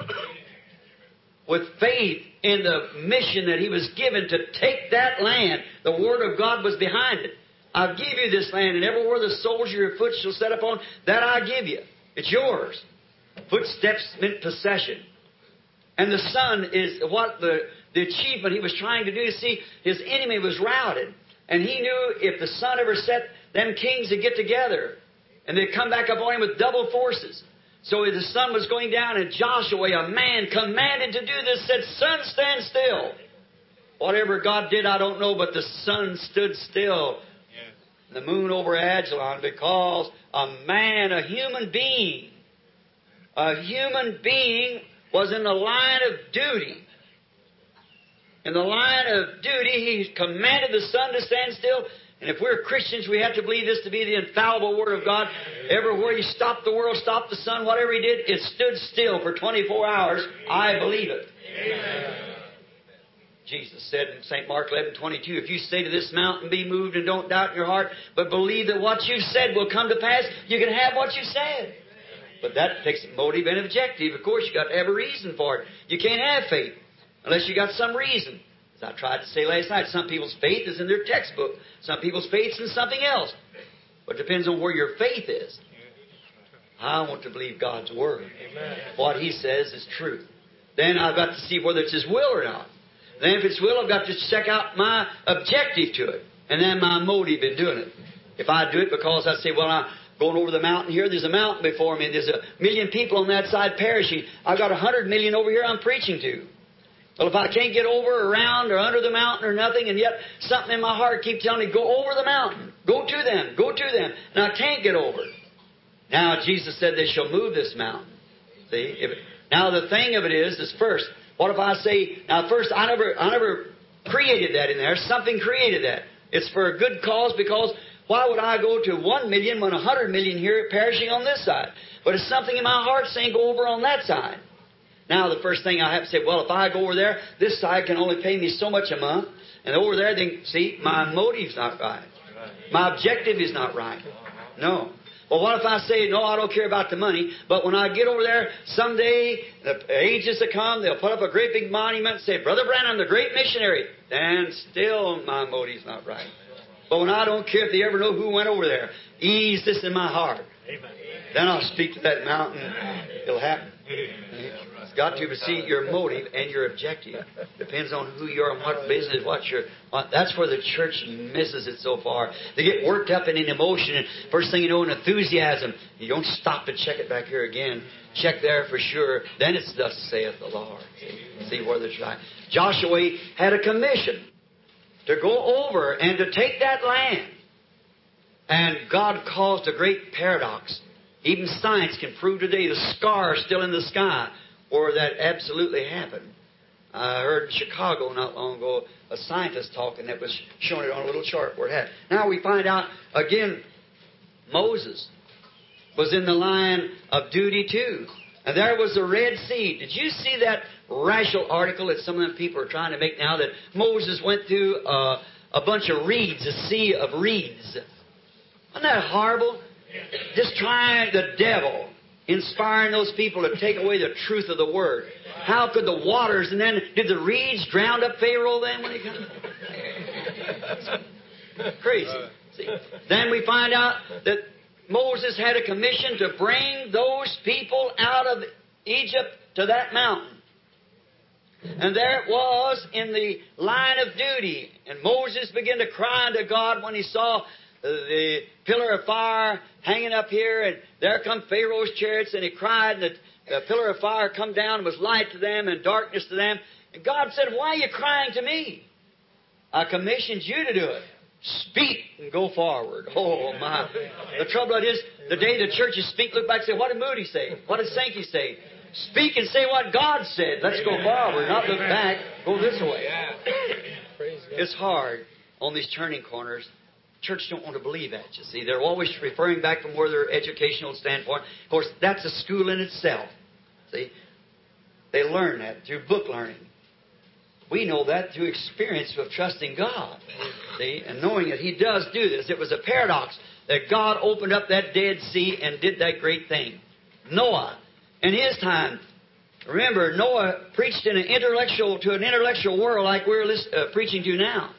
S1: with faith in the mission that he was given to take that land. The Word of God was behind it. I'll give you this land, and everywhere the soles of your foot shall set upon, that I give you. It's yours. Footsteps meant possession. And the Son is what the, the achievement he was trying to do. You see, his enemy was routed. And he knew if the Son ever set them kings to get together, and they'd come back upon him with double forces. So the sun was going down, and Joshua, a man commanded to do this, said, "Sun, stand still." Whatever God did, I don't know, but the sun stood still. Yeah. The moon over Ajalon, because a man, a human being, a human being was in the line of duty. In the line of duty, he commanded the sun to stand still. And if we're Christians, we have to believe this to be the infallible Word of God. Everywhere he stopped the world, stopped the sun, whatever he did, it stood still for twenty-four hours. I believe it. Amen. Jesus said in Saint Mark eleven twenty-two, if you say to this mountain, be moved, and don't doubt in your heart, but believe that what you've said will come to pass, you can have what you said. But that takes motive and objective. Of course, you've got to have a reason for it. You can't have faith unless you got some reason. As I tried to say last night, some people's faith is in their textbook. Some people's faith is in something else. But it depends on where your faith is. I want to believe God's Word. Amen. What He says is truth. Then I've got to see whether it's His will or not. Then if it's will, I've got to check out my objective to it. And then my motive in doing it. If I do it because I say, well, I'm going over the mountain here, there's a mountain before me, and there's a million people on that side perishing. I've got a hundred million over here I'm preaching to. Well, if I can't get over or around or under the mountain or nothing, and yet something in my heart keeps telling me, go over the mountain. Go to them. Go to them. And I can't get over it. Now, Jesus said they shall move this mountain. See? If, now, the thing of it is, is first, what if I say, now first, I never, I never created that in there. Something created that. It's for a good cause, because why would I go to one million when a hundred million here perishing on this side? But it's something in my heart saying, go over on that side. Now, the first thing I have to say, well, if I go over there, this side can only pay me so much a month. And over there, then, see, my motive's not right. My objective is not right. No. Well, what if I say, no, I don't care about the money, but when I get over there, someday, the ages to come, they'll put up a great big monument and say, Brother Branham, the great missionary. And still, my motive's not right. But when I don't care if they ever know who went over there, ease this in my heart. Amen. Then I'll speak to that mountain. It'll happen. It's got to see your motive and your objective. Depends on who you are and what business, what you're... What, that's where the church misses it so far. They get worked up in an emotion, and first thing you know, an enthusiasm. You don't stop to check it back here again. Check there for sure. Then it's thus saith the Lord. See, see whether it's right. Joshua had a commission to go over and to take that land. And God caused a great paradox. Even science can prove today the scars still in the sky where that absolutely happened. I heard in Chicago not long ago a scientist talking that was showing it on a little chart where it happened. Now we find out, again, Moses was in the line of duty too. And there was the Red Sea. Did you see that rational article that some of them people are trying to make now, that Moses went through uh, a bunch of reeds, a sea of reeds? Isn't that horrible? Just trying the devil, inspiring those people to take away the truth of the Word. How could the waters, and then did the reeds drown up Pharaoh then when he comes? Crazy. See? Then we find out that Moses had a commission to bring those people out of Egypt to that mountain. And there it was in the line of duty. And Moses began to cry unto God when he saw the pillar of fire hanging up here, and there come Pharaoh's chariots, and he cried, and the, the pillar of fire come down and was light to them and darkness to them. And God said, why are you crying to me? I commissioned you to do it. Speak and go forward. Oh, my. The trouble is, the day the churches speak, look back and say, what did Moody say? What did Sankey say? Speak and say what God said. Let's go forward, not look back. Go this way. It's hard on these turning corners. Church don't want to believe that, you see. They're always referring back from where their educational standpoint. Of course, that's a school in itself. See? They learn that through book learning. We know that through experience of trusting God. See? And knowing that He does do this. It was a paradox that God opened up that Dead Sea and did that great thing. Noah, in his time, remember, Noah preached in an intellectual to an intellectual world like we're list, uh, preaching to now.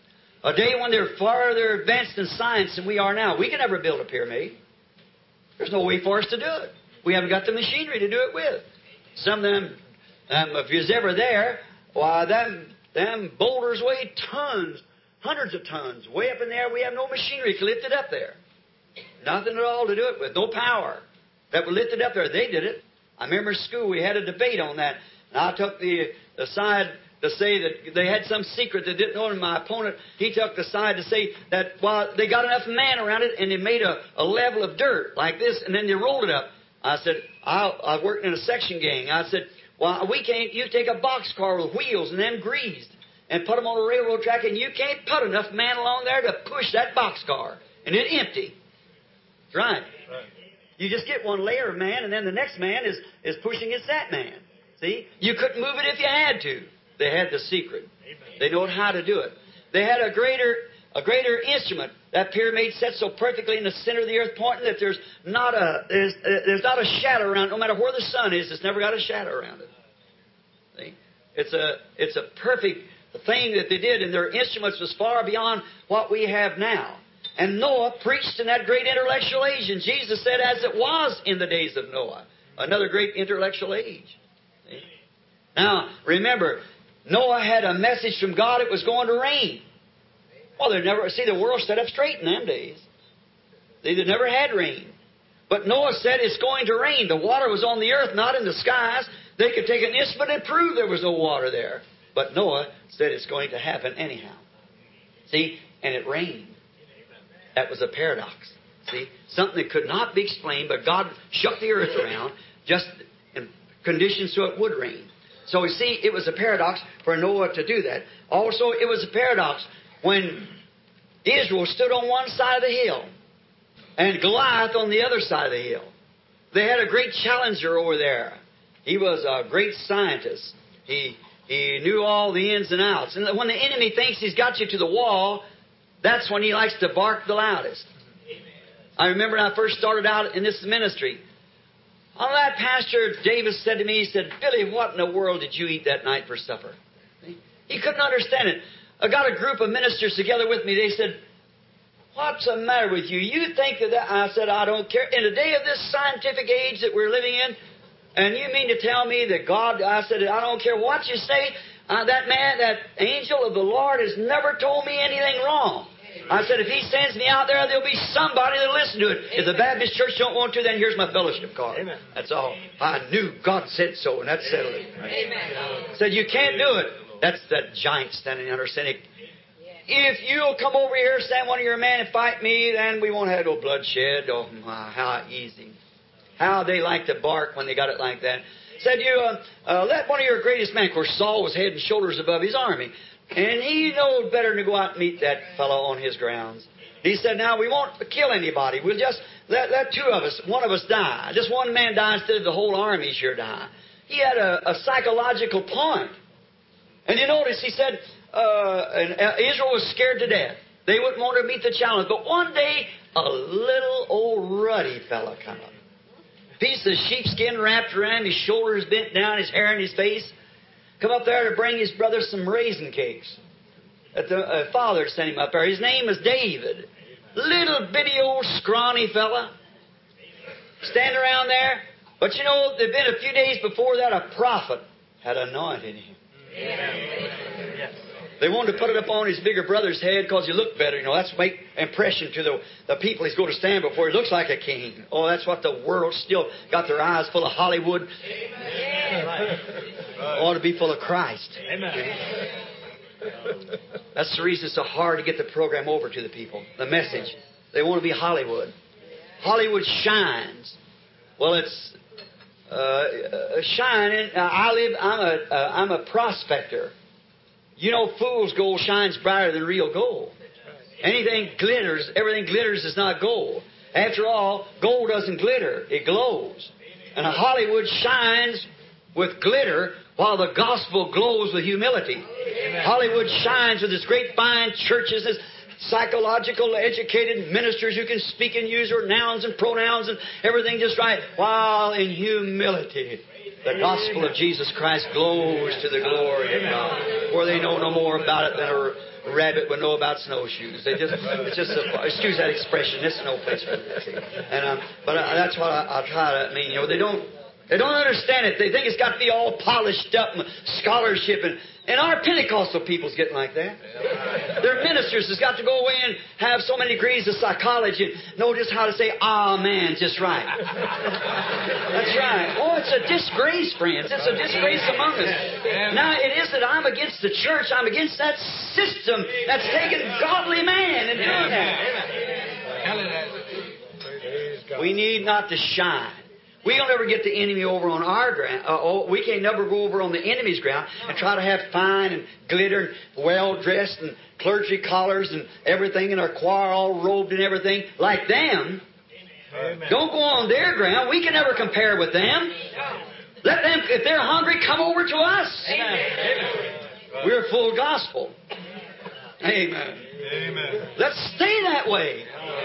S1: A day when they're farther advanced in science than we are now. We can never build a pyramid. There's no way for us to do it. We haven't got the machinery to do it with. Some of them, um, if you was ever there, why, them, them boulders weigh tons, hundreds of tons. Way up in there, we have no machinery to lift it up there. Nothing at all to do it with. No power that would lift it up there. They did it. I remember in school we had a debate on that. And I took the, the side to say that they had some secret they didn't know, and my opponent, he took the side to say that, well, they got enough man around it, and they made a, a level of dirt like this, and then they rolled it up. I said, I, I worked in a section gang. I said, well, we can't, you take a boxcar with wheels and them greased and put them on a railroad track, and you can't put enough man along there to push that boxcar, and it empty. That's right. Right. You just get one layer of man, and then the next man is, is pushing against that man. See? You couldn't move it if you had to. They had the secret. Amen. They know how to do it. They had a greater a greater instrument. That pyramid set so perfectly in the center of the earth, pointing that there's not a there's uh, there's not a shadow around it. No matter where the sun is, it's never got a shadow around it. See? It's a it's a perfect thing that they did, and their instruments was far beyond what we have now. And Noah preached in that great intellectual age, and Jesus said, as it was in the days of Noah, another great intellectual age. See? Now, remember, Noah had a message from God it was going to rain. Well, they never see the world set up straight in them days. They never had rain. But Noah said it's going to rain. The water was on the earth, not in the skies. They could take an instrument and prove there was no water there. But Noah said it's going to happen anyhow. See? And it rained. That was a paradox. See? Something that could not be explained, but God shook the earth around just in conditions so it would rain. So, you see, it was a paradox for Noah to do that. Also, it was a paradox when Israel stood on one side of the hill and Goliath on the other side of the hill. They had a great challenger over there. He was a great scientist. He, he knew all the ins and outs. And when the enemy thinks he's got you to the wall, that's when he likes to bark the loudest. I remember when I first started out in this ministry. On that, Pastor Davis said to me, he said, Billy, what in the world did you eat that night for supper? He couldn't understand it. I got a group of ministers together with me. They said, what's the matter with you? You think that, that I said, I don't care. In the day of this scientific age that we're living in, and you mean to tell me that God, I said, I don't care what you say. Uh, that man, that angel of the Lord has never told me anything wrong. I said, if he sends me out there, there'll be somebody that'll listen to it. Amen. If the Baptist church don't want to, then here's my fellowship card. Amen. That's all. I knew God said so, and that settled it. Amen. Said, you can't do it. That's that giant standing under saying, if you'll come over here, stand one of your men and fight me, then we won't have no bloodshed. Oh, my, how easy. How they like to bark when they got it like that. Said, you uh, uh, let one of your greatest men, of course, Saul was head and shoulders above his army. And he knows better than to go out and meet that fellow on his grounds. He said, now, we won't kill anybody. We'll just let, let two of us, one of us die. Just one man die instead of the whole army sure die. He had a, a psychological point. And you notice, he said, uh, and, uh, Israel was scared to death. They wouldn't want to meet the challenge. But one day, a little old ruddy fellow come up. Piece of sheepskin wrapped around his shoulders, bent down, his hair in his face. Come up there to bring his brother some raisin cakes. That the uh, father sent him up there. His name is David. Little bitty old scrawny fella. Standing around there. But you know, there'd been a few days before that a prophet had anointed him. Yes. They wanted to put it up on his bigger brother's head because he looked better. You know, that's make impression to the, the people he's going to stand before. He looks like a king. Oh, that's what the world still got their eyes full of Hollywood. Amen. Ought to be full of Christ. Amen. That's the reason it's so hard to get the program over to the people. The message. They want to be Hollywood. Hollywood shines. Well, it's uh, shining. I live. I'm a. Uh, I'm a prospector. You know, fool's gold shines brighter than real gold. Anything glitters, everything glitters is not gold. After all, gold doesn't glitter, it glows. And Hollywood shines with glitter while the gospel glows with humility. Amen. Hollywood shines with its great fine churches, its psychological, educated ministers who can speak and use their nouns and pronouns and everything just right, while in humility the gospel of Jesus Christ glows to the glory of God, where they know no more about it than a rabbit would know about snowshoes. They just, it's just a, excuse that expression. This is no place for that. And um, but uh, that's what I, I try to mean. You know, they don't, they don't understand it. They think it's got to be all polished up and scholarship, and and our Pentecostal people's getting like that. Their ministers has got to go away and have so many degrees of psychology and know just how to say "amen" just right. That's right. Oh, it's a disgrace, friends. It's a disgrace among us. Now, it is that I'm against the church. I'm against that system that's taken godly man and doing that. We need not to shine. We'll never get the enemy over on our ground. Uh, oh, we can't never go over on the enemy's ground and try to have fine and glitter and well-dressed and clergy collars and everything, and our choir all robed and everything like them. Amen. Don't go on their ground. We can never compare with them. Let them, if they're hungry, come over to us. Amen. We're full gospel. Amen. Amen. Let's stay that way.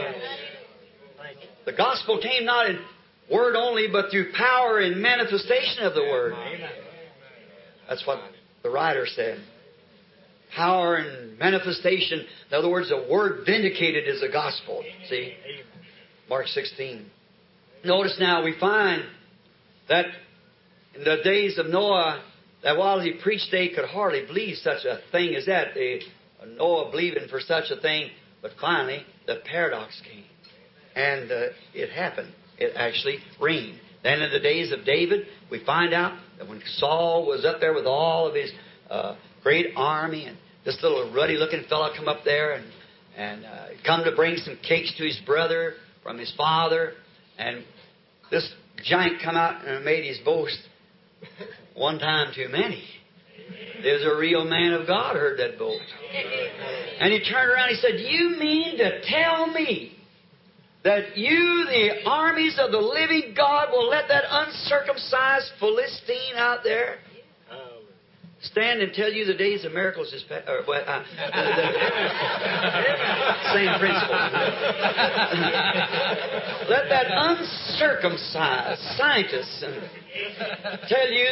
S1: The gospel came not in word only, but through power and manifestation of the Word. Amen. That's what the writer said. Power and manifestation. In other words, the Word vindicated is the gospel. See? Mark sixteen. Notice now we find that in the days of Noah, that while he preached, they could hardly believe such a thing as that. They, Noah believing for such a thing, but finally the paradox came. And uh, it happened. It actually rained. Then in the days of David, we find out that when Saul was up there with all of his uh, great army, and this little ruddy-looking fellow come up there and, and uh, come to bring some cakes to his brother from his father, and this giant come out and made his boast, one time too many. There's a real man of God heard that boast. And he turned around and he said, "You mean to tell me that you, the armies of the living God, will let that uncircumcised Philistine out there stand and tell you the days of miracles is past?" Or, well, uh, the, the, same principle. Let that uncircumcised scientist tell you,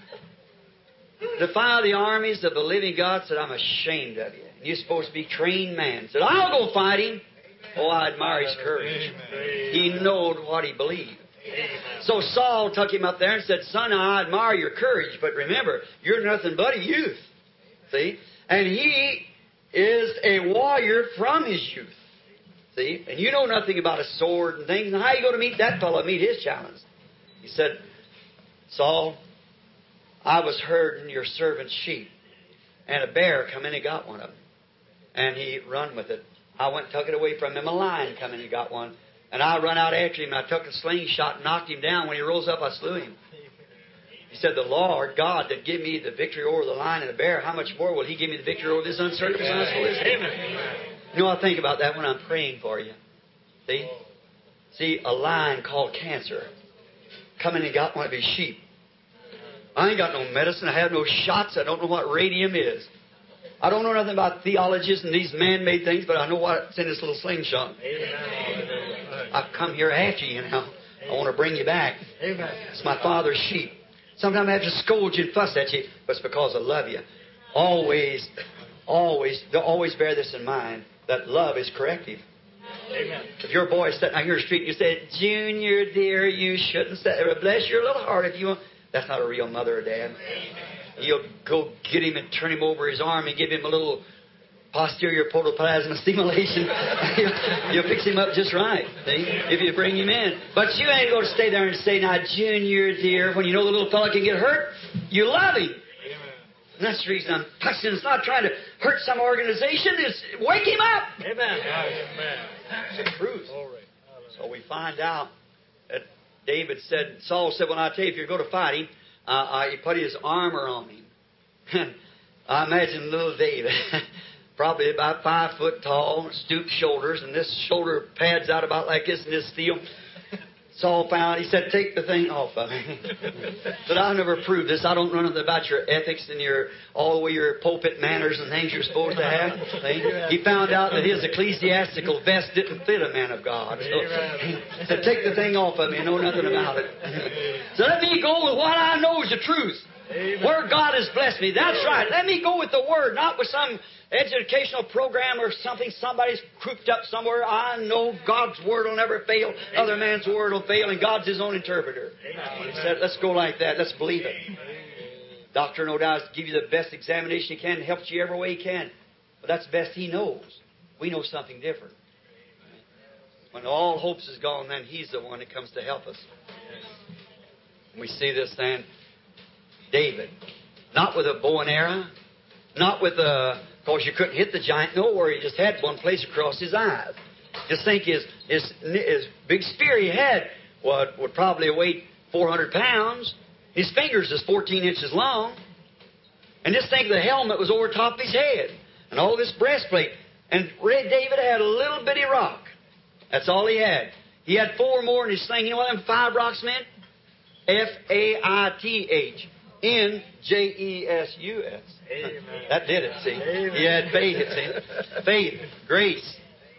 S1: defy the armies of the living God. Said, "I'm ashamed of you. You're supposed to be trained man." Said, "I'll go fight him." Oh, I admire his courage. Amen. He knowed what he believed. Amen. So Saul took him up there and said, "Son, I admire your courage, but remember, you're nothing but a youth." See? And he is a warrior from his youth. See? And you know nothing about a sword and things. And how are you going to meet that fellow, meet his challenge? He said, "Saul, I was herding your servant's sheep, and a bear come in and got one of them. And he run with it. I went and took it away from him. A lion come in and got one. And I run out after him, and I took a slingshot and knocked him down. When he rose up, I slew him." He said, "The Lord God that gave me the victory over the lion and the bear, how much more will He give me the victory over this uncircumcised Philistine?" You know, I think about that when I'm praying for you. See? See, a lion called cancer come in and got one of his sheep. I ain't got no medicine. I have no shots. I don't know what radium is. I don't know nothing about theologies and these man-made things, but I know what's in this little slingshot. Amen. I've come here after you now. I want to bring you back. Amen. It's my Father's sheep. Sometimes I have to scold you and fuss at you, but it's because I love you. Always, always, always bear this in mind, that love is corrective. Amen. If your boy is sitting out here in the street and you say, "Junior, dear, you shouldn't say," bless your little heart if you want. That's not a real mother or dad. You'll go get him and turn him over his arm and give him a little posterior protoplasma stimulation. you'll, you'll fix him up just right, see, if you bring him in. But you ain't going to stay there and say, "Now, Junior, dear," when you know the little fella can get hurt. You love him. And that's the reason I'm touching. It's not trying to hurt some organization. It's wake him up. Amen. It's the truth. So we find out that David said, Saul said, "When I tell you if you're going to fight him," Uh, uh, he put his armor on him. I imagine little David, probably about five foot tall, stooped shoulders, and this shoulder pads out about like this, and this steel. Saul found, he said, take the thing off of me. But I'll never prove this. I don't know nothing about your ethics and your all the way your pulpit manners and things you're supposed to have. See? He found out that his ecclesiastical vest didn't fit a man of God. So he said, take the thing off of me. I know nothing about it. So let me go with what I know is the truth. Where God has blessed me. That's right. Let me go with the Word, not with some educational program or something somebody's cooped up somewhere. I know God's Word will never fail. Other man's Word will fail, and God's His own interpreter. He said, let's go like that. Let's believe it. Doctor, no doubt, give you the best examination he can, helps you every way he can. But that's the best he knows. We know something different. When all hopes is gone, then He's the one that comes to help us. And we see this then. David, not with a bow and arrow, not with a, of course you couldn't hit the giant nowhere, he just had one place across his eyes. Just think his, his, his big spear he had what would probably weigh four hundred pounds. His fingers is fourteen inches long. And just think the helmet was over top of his head. And all this breastplate. And Red David had a little bitty rock. That's all he had. He had four more in his sling. You know what them five rocks meant? F A I T H. N J E S U S. Amen. That did it, see. Amen. He had faith, see. Faith, grace.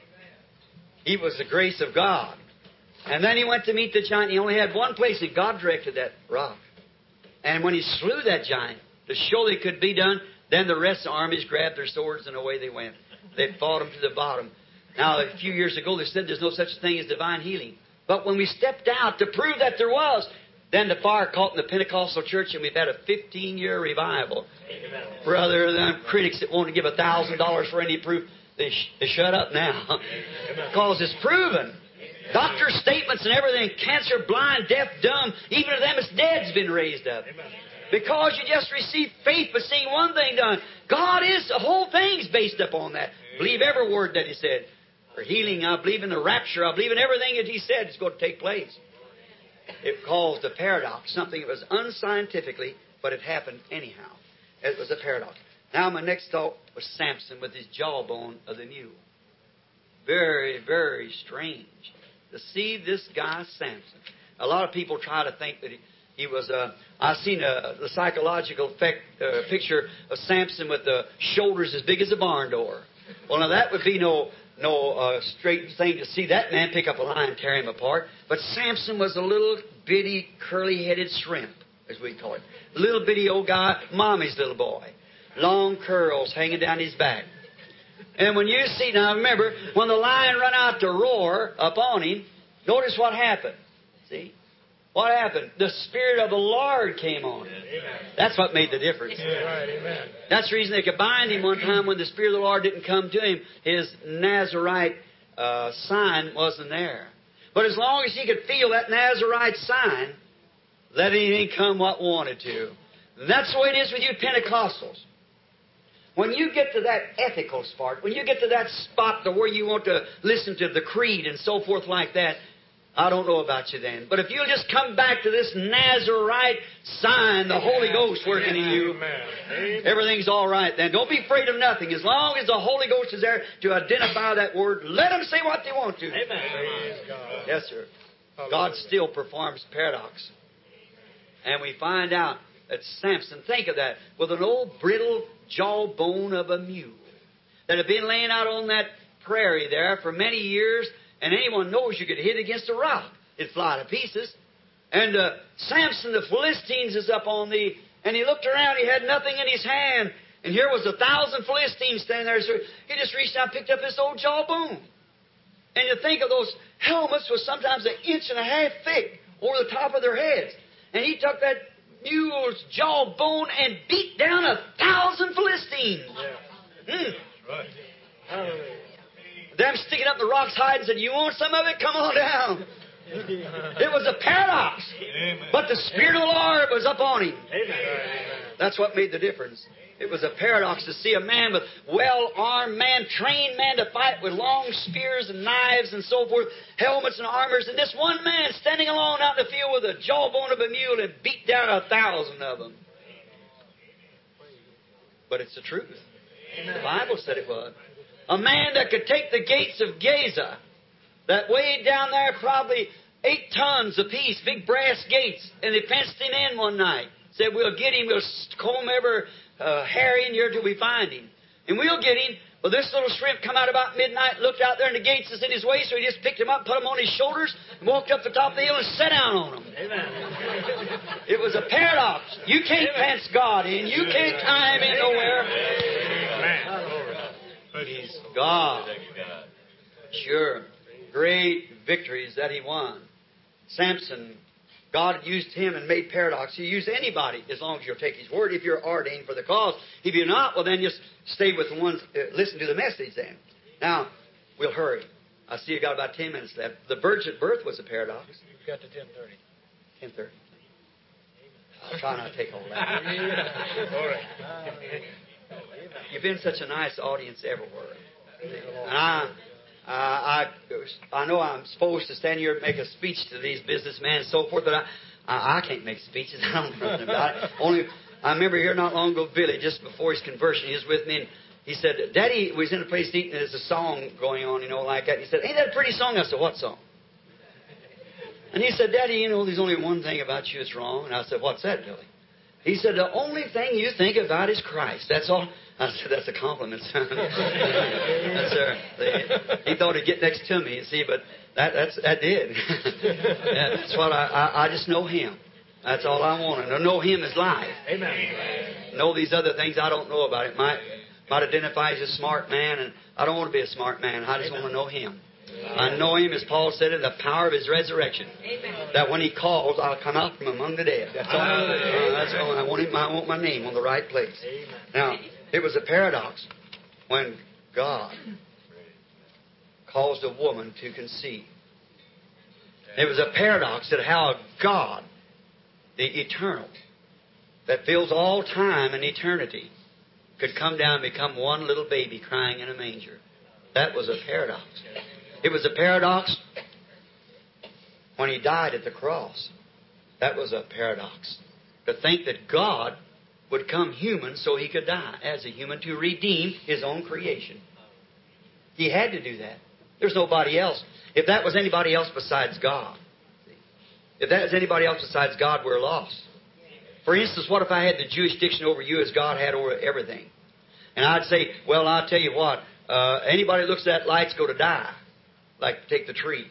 S1: He was the grace of God. And then he went to meet the giant. He only had one place, and God directed that rock. And when he slew that giant, to show it could be done, then the rest of the armies grabbed their swords and away they went. They fought him to the bottom. Now, a few years ago, they said there's no such thing as divine healing. But when we stepped out to prove that there was, then the fire caught in the Pentecostal church, and we've had a fifteen-year revival. Amen. Brother, them critics that want to give a thousand dollars for any proof, they, sh- they shut up now. Because it's proven. Doctor's statements and everything, cancer, blind, deaf, dumb, even of them it's dead's been raised up. Amen. Because you just received faith by seeing one thing done. God is, the whole thing's based upon that. Amen. Believe every word that He said. For healing, I believe in the rapture, I believe in everything that He said is going to take place. It caused a paradox, something that was unscientifically, but it happened anyhow. It was a paradox. Now my next thought was Samson with his jawbone of the mule. Very, very strange to see this guy Samson. A lot of people try to think that he, he was a... I've seen a, a psychological effect, uh, picture of Samson with the shoulders as big as a barn door. Well, now that would be no... No uh, straight thing to see that man pick up a lion and tear him apart. But Samson was a little bitty, curly-headed shrimp, as we call it. Little bitty old guy, mommy's little boy. Long curls hanging down his back. And when you see, now remember, when the lion run out to roar upon him, notice what happened. See? What happened? The Spirit of the Lord came on him. Amen. That's what made the difference. Yeah, right, amen. That's the reason they could bind him one time when the Spirit of the Lord didn't come to him. His Nazarite uh, sign wasn't there. But as long as he could feel that Nazarite sign, let anything come what wanted to. And that's the way it is with you Pentecostals. When you get to that ethical spot, when you get to that spot to where you want to listen to the creed and so forth like that, I don't know about you then. But if you'll just come back to this Nazarite sign, the Holy Ghost working in you, everything's all right then. Don't be afraid of nothing. As long as the Holy Ghost is there to identify that word, let them say what they want to. Amen. Yes, sir. God still performs paradox. And we find out that Samson, think of that, with an old brittle jawbone of a mule that had been laying out on that prairie there for many years. And anyone knows you could hit against a rock. It'd fly to pieces. And uh, Samson, the Philistines, is up on the... And he looked around. He had nothing in his hand. And here was a thousand Philistines standing there. So he just reached out and picked up this old jawbone. And you think of those helmets was sometimes an inch and a half thick over the top of their heads. And he took that mule's jawbone and beat down a thousand Philistines. Yeah. Mm. Right. Hallelujah. Them sticking up the rock's hide and said, you want some of it? Come on down. It was a paradox. Amen. But the Spirit of the Lord was upon him. Amen. That's what made the difference. It was a paradox to see a man with well-armed man, trained man to fight with long spears and knives and so forth, helmets and armors, and this one man standing alone out in the field with a jawbone of a mule and beat down a thousand of them. but it's the truth. The Bible said it was. A man that could take the gates of Gaza, that weighed down there probably eight tons apiece, big brass gates, and they fenced him in one night. Said, we'll get him, we'll comb every uh, hair in here till we find him. And we'll get him. Well, this little shrimp come out about midnight, looked out there, and the gates was in his way, so he just picked him up, put him on his shoulders, and walked up the top of the hill and sat down on him. Amen. It was a paradox. You can't fence God in. You can't tie him in nowhere. Amen. He's God. Sure. Great victories that he won. Samson, God used him and made paradox. He used anybody as long as you'll take his word if you're ordained for the cause. If you're not, well, then just stay with the ones, uh, listen to the message then. Now, we'll hurry. I see you got about ten minutes left. The virgin birth was a paradox.
S2: We've got to ten thirty.
S1: ten thirty. I'll try not to take all that.
S2: All right.
S1: You've been such a nice audience everywhere. And I... Uh, I I know I'm supposed to stand here and make a speech to these businessmen and so forth, but I I, I can't make speeches. I don't know nothing about it. Only I remember here not long ago, Billy, just before his conversion, he was with me, and he said, Daddy, we was in a place eating, and there's a song going on, you know, like that. And he said, ain't that a pretty song? I said, what song? And he said, Daddy, you know, there's only one thing about you that's wrong. And I said, what's that, Billy? He said, the only thing you think about is Christ. That's all. I said, that's a compliment, son. That's uh, he thought he'd get next to me, you see, but that that's that did. That's what I, I I just know Him. That's all I want. To know Him is life.
S2: Amen.
S1: Know these other things I don't know about. It might might identify as a smart man, and I don't want to be a smart man. I just Amen. Want to know Him. I know Him, as Paul said, in the power of His resurrection. Amen. That when He calls, I'll come out from among the dead. That's all. Uh, that's all. I want Him. I want my name on the right place. Amen. Now, it was a paradox when God caused a woman to conceive. It was a paradox that how God, the eternal, that fills all time and eternity, could come down and become one little baby crying in a manger. That was a paradox. It was a paradox when He died at the cross. That was a paradox. To think that God would come human so He could die as a human to redeem His own creation. He had to do that. There's nobody else. If that was anybody else besides God, if that was anybody else besides God, we're lost. For instance, what if I had the Jewish diction over you as God had over everything? And I'd say, well, I'll tell you what, uh, anybody who looks at lights go to die. Like take the tree.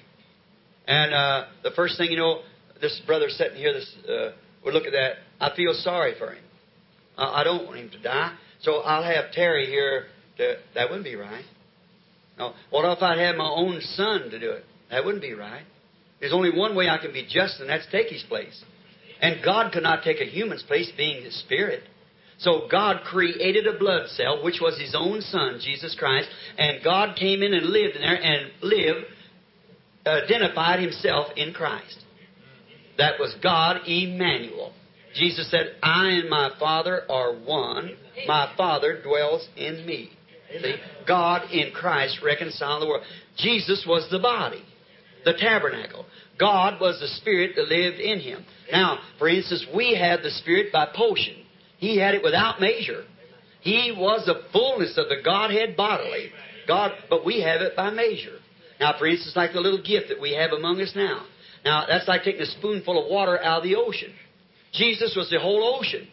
S1: And uh, the first thing you know, this brother sitting here this uh, would look at that. I feel sorry for him. Uh, I don't want him to die. So I'll have Terry here to... That wouldn't be right. No. What if I had my own son to do it? That wouldn't be right. There's only one way I can be just, and that's take His place. And God could not take a human's place, being His Spirit. So God created a blood cell, which was His own Son, Jesus Christ, and God came in and lived in there and lived, identified Himself in Christ. That was God Emmanuel. Jesus said, I and my Father are one. My Father dwells in me. See? God in Christ reconciled the world. Jesus was the body, the tabernacle. God was the Spirit that lived in Him. Now, for instance, we had the Spirit by potion. He had it without measure. He was the fullness of the Godhead bodily. God, but we have it by measure. Now, for instance, like the little gift that we have among us now. Now, that's like taking a spoonful of water out of the ocean. Jesus was the whole ocean.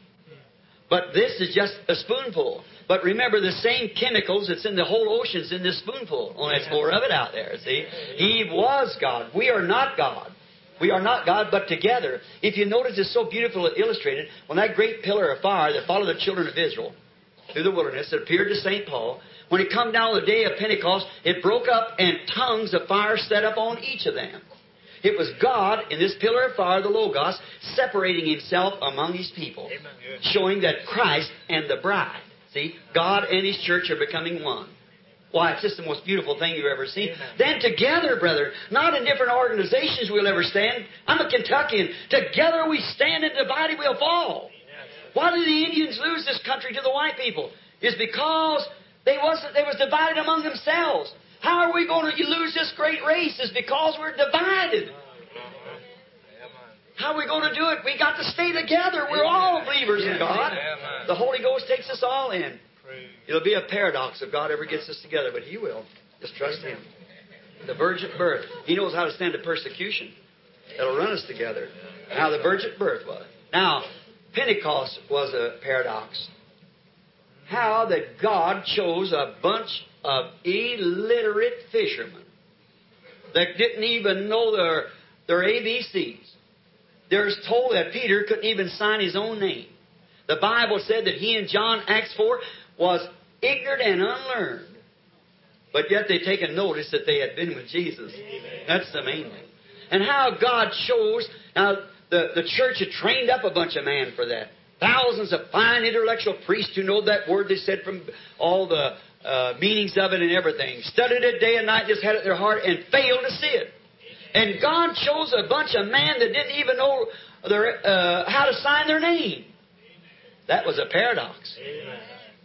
S1: But this is just a spoonful. But remember, the same chemicals that's in the whole ocean's in this spoonful. Only there's more of it out there, see? He was God. We are not God. We are not God, but together. If you notice, it's so beautifully illustrated. When that great pillar of fire that followed the children of Israel through the wilderness, that appeared to Saint Paul, when it come down on the day of Pentecost, it broke up and tongues of fire set up on each of them. It was God in this pillar of fire, the Logos, separating Himself among His people, showing that Christ and the bride, see, God and His church are becoming one. Why, it's just the most beautiful thing you've ever seen. Amen. Then together, brother, not in different organizations we'll ever stand. I'm a Kentuckian. Together we stand, and divided we'll fall. Yes. Why did the Indians lose this country to the white people? It's because they wasn't. They was divided among themselves. How are we going to lose this great race? It's because we're divided. How are we going to do it? We got to stay together. We're all believers in God. The Holy Ghost takes us all in. It'll be a paradox if God ever gets us together, but He will. Just trust Him. The virgin birth. He knows how to stand the persecution. It'll run us together. And how the virgin birth was. Now, Pentecost was a paradox. How that God chose a bunch of illiterate fishermen that didn't even know their, their A B Cs. There's told that Peter couldn't even sign his own name. The Bible said that he in John, Acts four, was ignorant and unlearned. But yet they taken notice that they had been with Jesus. That's the main thing. And how God chose, now the, the church had trained up a bunch of men for that. Thousands of fine intellectual priests who know that word they said from all the uh, meanings of it and everything. Studied it day and night, just had it in their heart and failed to see it. And God chose a bunch of men that didn't even know their, uh, how to sign their name. That was a paradox. Amen.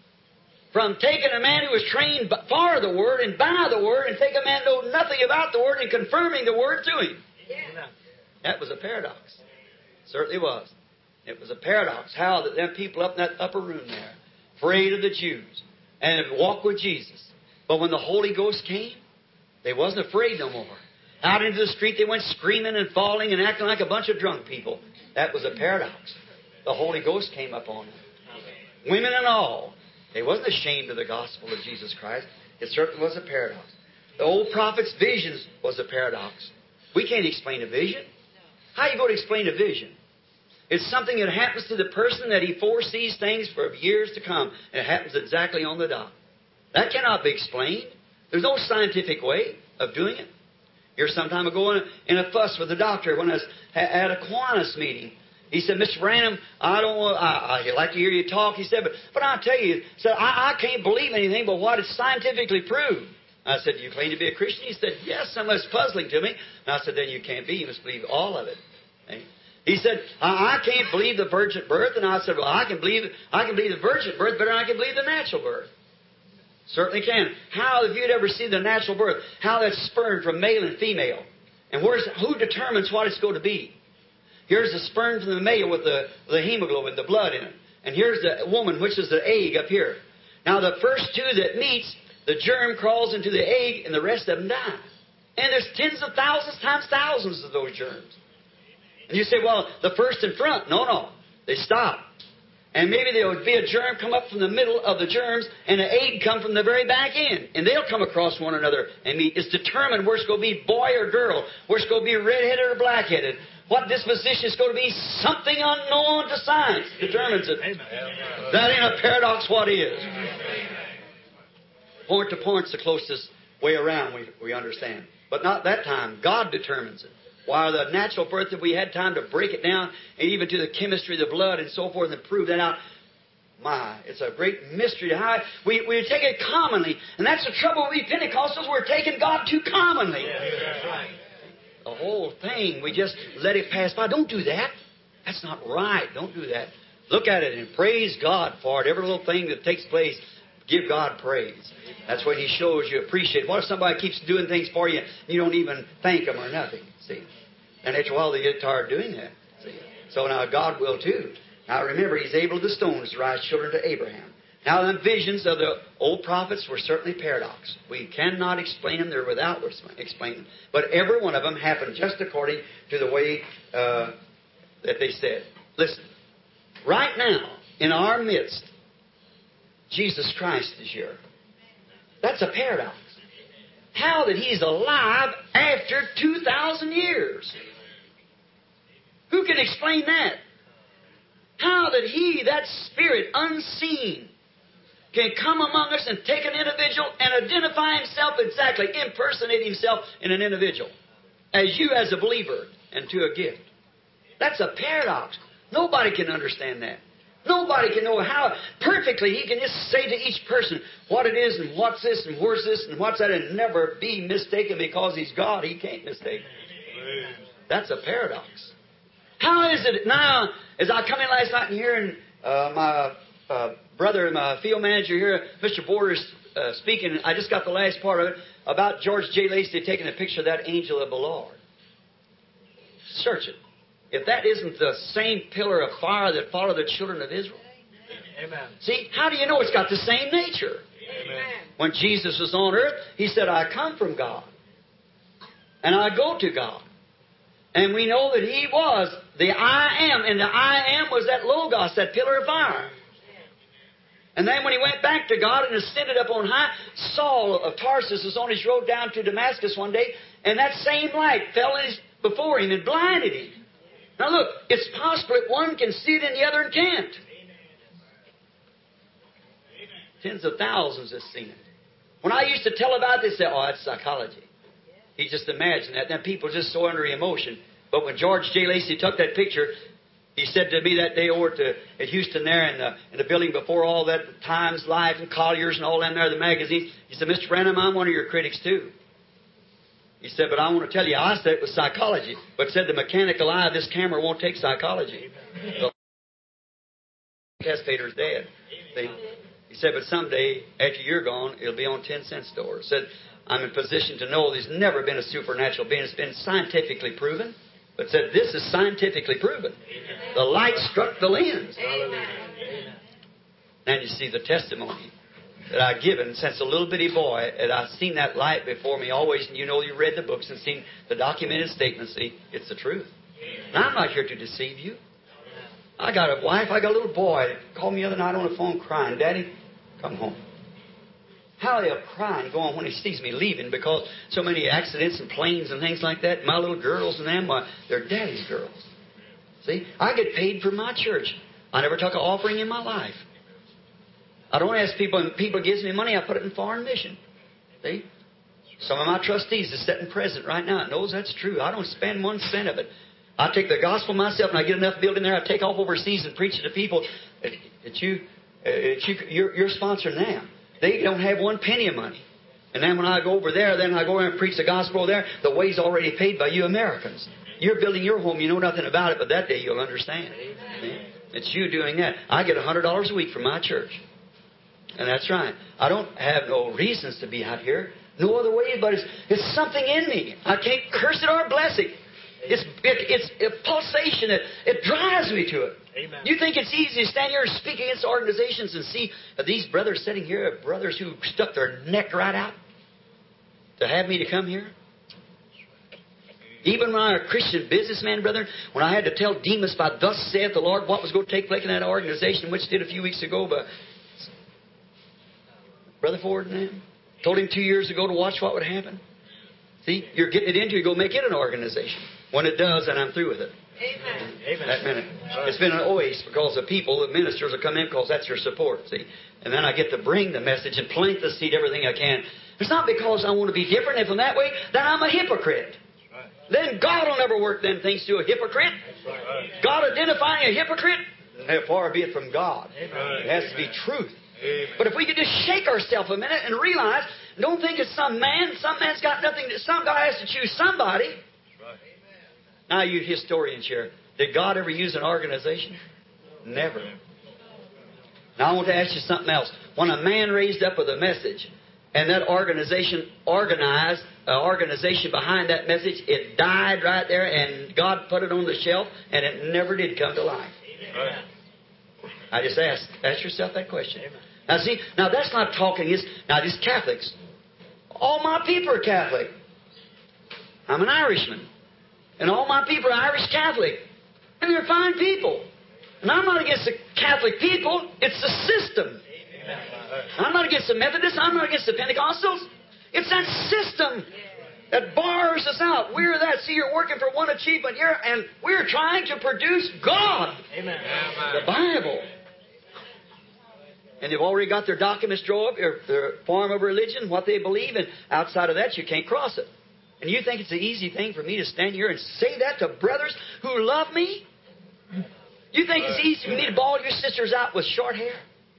S1: From taking a man who was trained for the Word and by the Word and take a man who knew nothing about the Word and confirming the Word to him. Yeah. That was a paradox. Certainly was. It was a paradox. How that them people up in that upper room there, afraid of the Jews, and walked with Jesus. But when the Holy Ghost came, they wasn't afraid no more. Out into the street they went screaming and falling and acting like a bunch of drunk people. That was a paradox. The Holy Ghost came upon them. Women and all. They wasn't ashamed of the gospel of Jesus Christ. It certainly was a paradox. The old prophet's visions was a paradox. We can't explain a vision. How are you going to explain a vision? It's something that happens to the person that he foresees things for years to come. And it happens exactly on the dot. That cannot be explained. There's no scientific way of doing it. Here some time ago in a, in a fuss with the doctor when I was at a Kiwanis meeting. He said, Mister Branham, I don't want, I, I'd like to hear you talk. He said, but, but I'll tell you, said, I, I can't believe anything but what is scientifically proved. I said, do you claim to be a Christian? He said, yes, some of it's puzzling to me. And I said, then you can't be. You must believe all of it. He said, I, I can't believe the virgin birth. And I said, well, I can believe I can believe the virgin birth better than I can believe the natural birth. Certainly can. How, if you'd ever seen the natural birth, how that's sperm from male and female. And where's who determines what it's going to be? Here's the sperm from the male with the, the hemoglobin, the blood in it. And here's the woman, which is the egg up here. Now, the first two that meets, the germ crawls into the egg, and the rest of them die. And there's tens of thousands times thousands of those germs. And you say, well, the first in front. No, no. They stop. And maybe there would be a germ come up from the middle of the germs, and an egg come from the very back end. And they'll come across one another and meet. It's determined where it's going to be boy or girl, where it's going to be redheaded or blackheaded. What disposition is going to be, something unknown to science determines it. Amen. That ain't a paradox, what is? Point to point's the closest way around, we, we understand. But not that time. God determines it. While the natural birth, if we had time to break it down, and even to the chemistry of the blood and so forth, and prove that out, my, it's a great mystery. How we, we take it commonly. And that's the trouble with we Pentecostals. We're taking God too commonly. Yeah, that's right. The whole thing, we just let it pass by. Don't do that. That's not right. Don't do that. Look at it and praise God for it. Every little thing that takes place, give God praise. That's when He shows you appreciate. What if somebody keeps doing things for you and you don't even thank them or nothing? See? And after a while they get tired doing that. See? So now God will too. Now remember, He's able of the stones to rise children to Abraham. Now the visions of the old prophets were certainly paradox. We cannot explain them. They're without explaining. But every one of them happened just according to the way uh, that they said. Listen, right now, in our midst, Jesus Christ is here. That's a paradox. How that He's alive after two thousand years? Who can explain that? How that He, that Spirit, unseen, can come among us and take an individual and identify Himself exactly, impersonate Himself in an individual, as you as a believer, and to a gift. That's a paradox. Nobody can understand that. Nobody can know how perfectly He can just say to each person what it is and what's this and where's this and what's that and never be mistaken because He's God. He can't mistake. That's a paradox. How is it now, as I come in last night and hearing uh, my uh, brother, my field manager here, Mister Borders, uh, speaking, I just got the last part of it, about George J. Lacey taking a picture of that angel of the Lord. Search it. If that isn't the same pillar of fire that followed the children of Israel,
S2: Amen.
S1: See, how do you know it's got the same nature?
S2: Amen.
S1: When Jesus was on earth, He said, I come from God. And I go to God. And we know that He was the I Am. And the I Am was that Logos, that pillar of fire. And then when He went back to God and ascended up on high, Saul of Tarsus was on his road down to Damascus one day, and that same light fell in his, before him and blinded him. Now look, it's possible that one can see it and the other one can't. Tens of thousands have seen it. When I used to tell about this, they say, oh, that's psychology. You just imagine that. Then people are just so under emotion. But when George J. Lacey took that picture, he said to me that day over at, at Houston there in the, in the building before all that, Times, Life, and Collier's and all them there, the magazines, he said, Mister Branham, I'm one of your critics too. He said, but I want to tell you, I said it was psychology. But said the mechanical eye of this camera won't take psychology. The Cascader's dead. See? He said, but someday, after you're gone, it'll be on ten cent stores. Said, I'm in position to know there's never been a supernatural being. It's been scientifically proven. But said, this is scientifically proven. The light struck the lens. Amen. And you see the testimony that I've given since a little bitty boy, and I've seen that light before me always, and you know you read the books and seen the documented statements. See, it's the truth. And I'm not here to deceive you. I got a wife, I got a little boy. Called me the other night on the phone crying, Daddy, come home. How he'll cry and go on when he sees me leaving because so many accidents and planes and things like that. My little girls and them, uh, they're Daddy's girls. See, I get paid for my church. I never took an offering in my life. I don't ask people, and people gives me money, I put it in foreign mission. See? Some of my trustees are sitting present right now and knows that's true. I don't spend one cent of it. I take the gospel myself and I get enough building there, I take off overseas and preach to people that, that you, uh, that you, you're, you're sponsoring them. They don't have one penny of money. And then when I go over there, then I go over and preach the gospel over there, the way's already paid by you Americans. You're building your home, you know nothing about it, but that day you'll understand. See? It's you doing that. I get one hundred dollars a week from my church. And that's right. I don't have no reasons to be out here. No other way, but it's, it's something in me. I can't curse it or bless it. It's, it, it's a pulsation. It, it drives me to it.
S2: Amen.
S1: You think it's easy to stand here and speak against organizations and see these brothers sitting here, brothers who stuck their neck right out to have me to come here? Even when I was a Christian businessman, brethren, when I had to tell Demas about thus saith the Lord what was going to take place in that organization, which did a few weeks ago, but Brother Ford and them told him two years ago to watch what would happen. See, you're getting it into, you go make it an organization. When it does, then I'm through with it.
S2: Amen. Amen.
S1: That minute. It's been an oasis because the people, the ministers will come in because that's your support, see. And then I get to bring the message and plant the seed everything I can. It's not because I want to be different. If I'm that way, then I'm a hypocrite. Right. Then God will never work them things to a hypocrite. Right. God identifying a hypocrite, far be it from God. Amen. It has to be truth. Amen. But if we could just shake ourselves a minute and realize, don't think it's some man. Some man's got nothing. To, some God has to choose somebody. Right. Now, you historians here, did God ever use an organization? Never. Now, I want to ask you something else. When a man raised up with a message, and that organization organized, an organization behind that message, it died right there, and God put it on the shelf, and it never did come to life. Amen. I just ask, ask yourself that question. Amen. Now, see, now that's not talking. It's, now, these Catholics, all my people are Catholic. I'm an Irishman. And all my people are Irish Catholic. And they're fine people. And I'm not against the Catholic people. It's the system. Amen. I'm not against the Methodists. I'm not against the Pentecostals. It's that system that bars us out. We're that. See, you're working for one achievement here, and we're trying to produce God. Amen. The Bible. And they've already got their documents drawn up, their, their form of religion, what they believe, and outside of that, you can't cross it. And you think it's an easy thing for me to stand here and say that to brothers who love me? You think it's easy for me to ball your sisters out with short hair?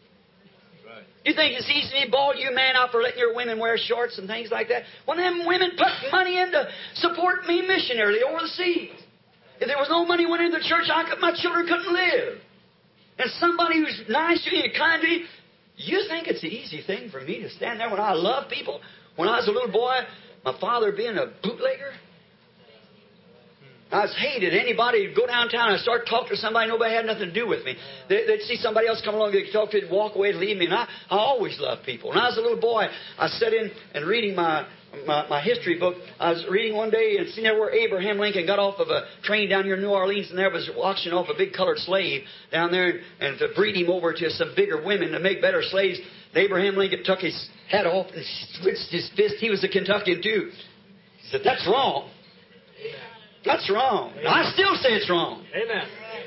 S1: You think it's easy for me to ball you man out for letting your women wear shorts and things like that? When them women put money in to support me missionarily over the seas. If there was no money went into the church, I could, my children couldn't live. And somebody who's nice to you and kind to you, you think it's an easy thing for me to stand there when I love people? When I was a little boy, my father being a bootlegger? I was hated. Anybody would go downtown and start talking to somebody, nobody had nothing to do with me. They, they'd see somebody else come along, they'd talk to, they'd walk away and leave me. And I, I always loved people. When I was a little boy, I sat in and reading my, my, my history book. I was reading one day and seen there where Abraham Lincoln got off of a train down here in New Orleans, and there was auctioning off a big colored slave down there, and, and to breed him over to some bigger women to make better slaves. And Abraham Lincoln took his hat off and switched his fist. He was a Kentuckian too. He said, "That's wrong. That's wrong." Amen. I still say it's wrong.
S2: Amen.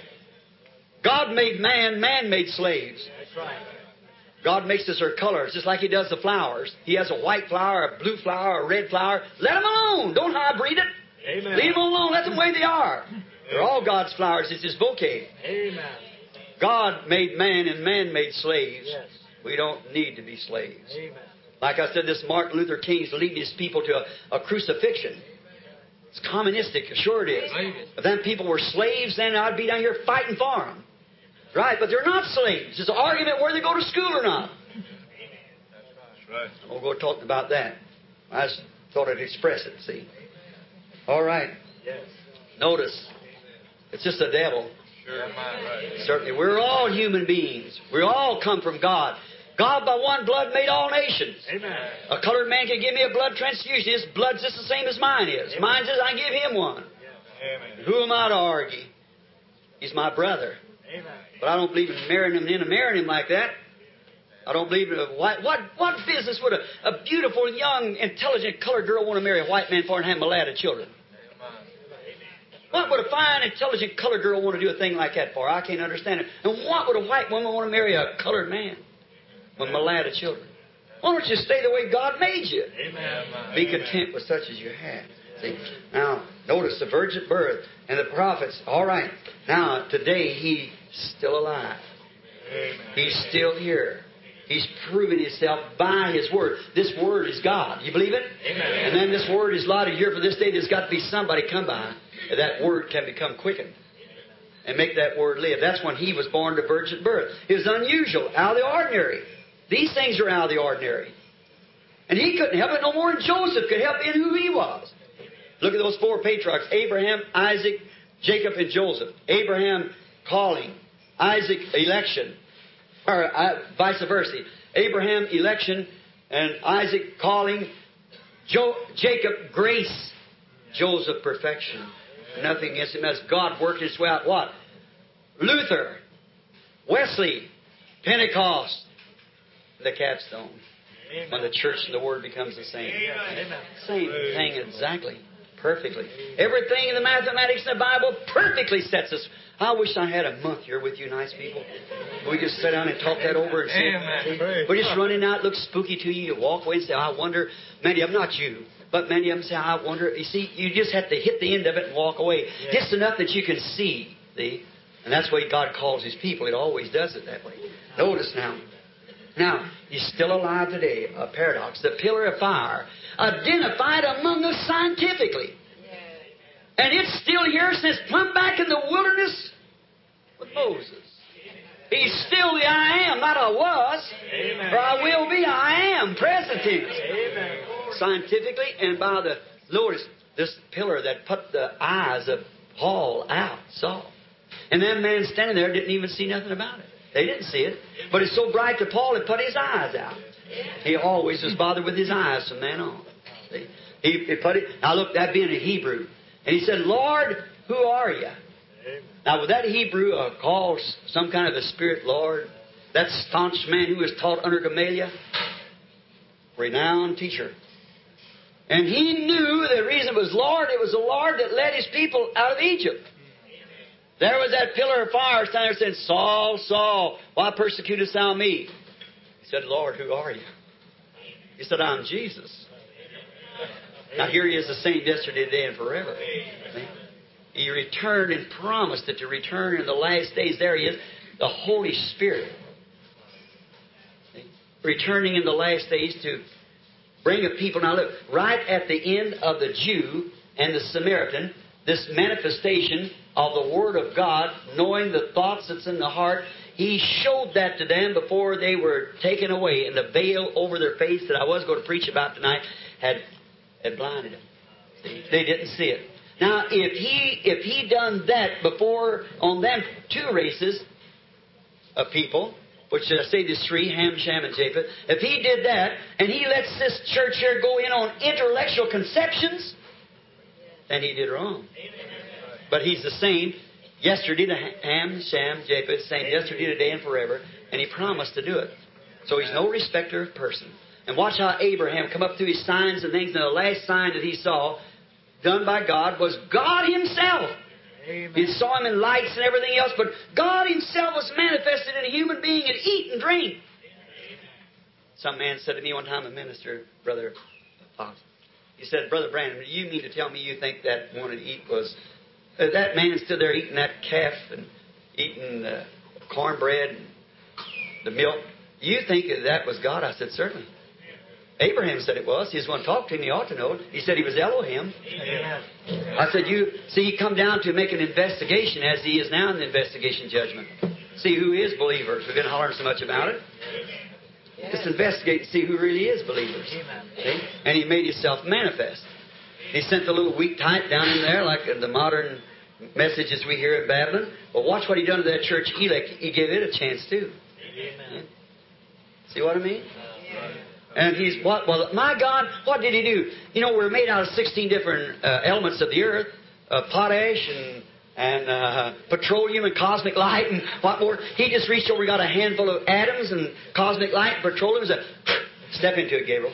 S1: God made man, man made slaves.
S2: That's right.
S1: God makes us our colors, just like He does the flowers. He has a white flower, a blue flower, a red flower. Let them alone. Don't hybrid it.
S2: Amen.
S1: Leave them alone. Let them the way they are. They're all God's flowers. It's His bouquet.
S2: Amen.
S1: God made man and man made slaves.
S2: Yes.
S1: We don't need to be slaves.
S2: Amen.
S1: Like I said, this Martin Luther King's leading his people to a, a crucifixion. It's communistic, sure it is. If then people were slaves, then I'd be down here fighting for them. Right, but they're not slaves. It's an argument whether they go to school or not.
S2: That's right.
S1: We'll go talking about that. I just thought I'd express it, see. All right.
S2: Yes.
S1: Notice, it's just the devil.
S2: Sure, right.
S1: Certainly, we're all human beings. We all come from God. God by one blood made all nations.
S2: Amen.
S1: A colored man can give me a blood transfusion. His blood's just the same as mine is.
S2: Amen.
S1: Mine says I give him one.
S2: Amen.
S1: Who am I to argue? He's my brother.
S2: Amen.
S1: But I don't believe in marrying him and in marrying him like that. I don't believe in a white... What, what business would a, a beautiful, young, intelligent colored girl want to marry a white man for and have mulatto children? What would a fine, intelligent colored girl want to do a thing like that for? I can't understand it. And what would a white woman want to marry a colored man with mulatto children? Why don't you stay the way God made you?
S2: Amen.
S1: Be content with such as you have. See? Now, notice the virgin birth and the prophets. All right. Now, today, He's still alive.
S2: Amen.
S1: He's still here. He's proven Himself by His Word. This Word is God. You believe it?
S2: Amen.
S1: And then this Word is lauded here for this day. There's got to be somebody come by. That Word can become quickened and make that Word live. That's when He was born to virgin birth. It was unusual, out of the ordinary. These things are out of the ordinary. And He couldn't help it no more than Joseph could help in who he was. Look at those four patriarchs, Abraham, Isaac, Jacob, and Joseph. Abraham calling, Isaac election, or uh, vice versa. Abraham election and Isaac calling, jo- Jacob grace, Joseph perfection. Nothing against him. As God worked His way out. What? Luther, Wesley, Pentecost, the capstone.
S2: Amen.
S1: When the church and the Word becomes the same.
S2: Amen.
S1: Same thing exactly. Perfectly. Everything in the mathematics and the Bible perfectly sets us. I wish I had a month here with you nice people. We just sit down and talk that over and say,
S2: Amen.
S1: we're just running out, it looks spooky to you. You walk away and say, I wonder, many of them, not you, but many of them say, I wonder. You see, you just have to hit the end of it and walk away.
S2: Yeah.
S1: Just enough that you can see. See? And that's the way God calls His people. It always does it that way. Notice now. Now, He's still alive today. A paradox. The pillar of fire, identified among us scientifically. And it's still here since plumb back in the wilderness with Moses. He's still the I am, not I was.
S2: Amen.
S1: Or I will be, I am, present tense.
S2: Amen.
S1: Scientifically and by the Lord, this pillar that put the eyes of Paul out, saw. And that man standing there didn't even see nothing about it. They didn't see it. But it's so bright to Paul, it put his eyes out. He always was bothered with his eyes from then on. See? He, he put it. Now look, that being a Hebrew. And he said, Lord, who are you? Now, would that Hebrew uh, call some kind of a spirit Lord? That staunch man who was taught under Gamaliel? Renowned teacher. And he knew the reason it was Lord, it was the Lord that led His people out of Egypt. There was that pillar of fire standing there saying, Saul, Saul, why persecutest thou me? He said, Lord, who are you? He said, I'm Jesus. Now here He is the same yesterday, today, and forever. He returned and promised that to return in the last days. There He is, the Holy Spirit. Returning in the last days to bring a people. Now look, right at the end of the Jew and the Samaritan, this manifestation of the Word of God, knowing the thoughts that's in the heart, He showed that to them before they were taken away. And the veil over their face that I was going to preach about tonight had, had blinded them. See? They didn't see it. Now, if he if he done that before on them two races of people, which I say there's three, Ham, Shem, and Japheth, if he did that, and he lets this church here go in on intellectual conceptions, then he did wrong. But he's the same yesterday, the Ham, Shem, Japheth, same yesterday, today, and forever, and he promised to do it. So he's no respecter of person. And watch how Abraham come up through his signs and things, and the last sign that he saw, done by God, was God Himself. Amen. He saw Him in lights and everything else, but God Himself was manifested in a human being and eat and drink. Some man said to me one time, a minister, Brother Fox, he said, Brother Branham, do you mean to tell me you think that wanted to eat was... Uh, that man stood there eating that calf and eating uh, cornbread and the milk. You think that, that was God? I said, certainly. Abraham said it was. He was going to talk to him. He ought to know it. He said he was Elohim. Amen. I said, you see, you come down to make an investigation as he is now in the investigation judgment. See who is believers. We've been hollering so much about it. Just investigate and see who really is believers. See? And He made Himself manifest. He sent the little weak type down in there, like the modern messages we hear in Babylon. But watch what He done to that church elect. He gave it a chance too. Amen. See what I mean? And He's what? Well, my God, what did He do? You know, we're made out of sixteen different uh, elements of the earth, uh, potash and and uh, petroleum and cosmic light and what more. He just reached over, got a handful of atoms and cosmic light and petroleum. Said, step into it, Gabriel.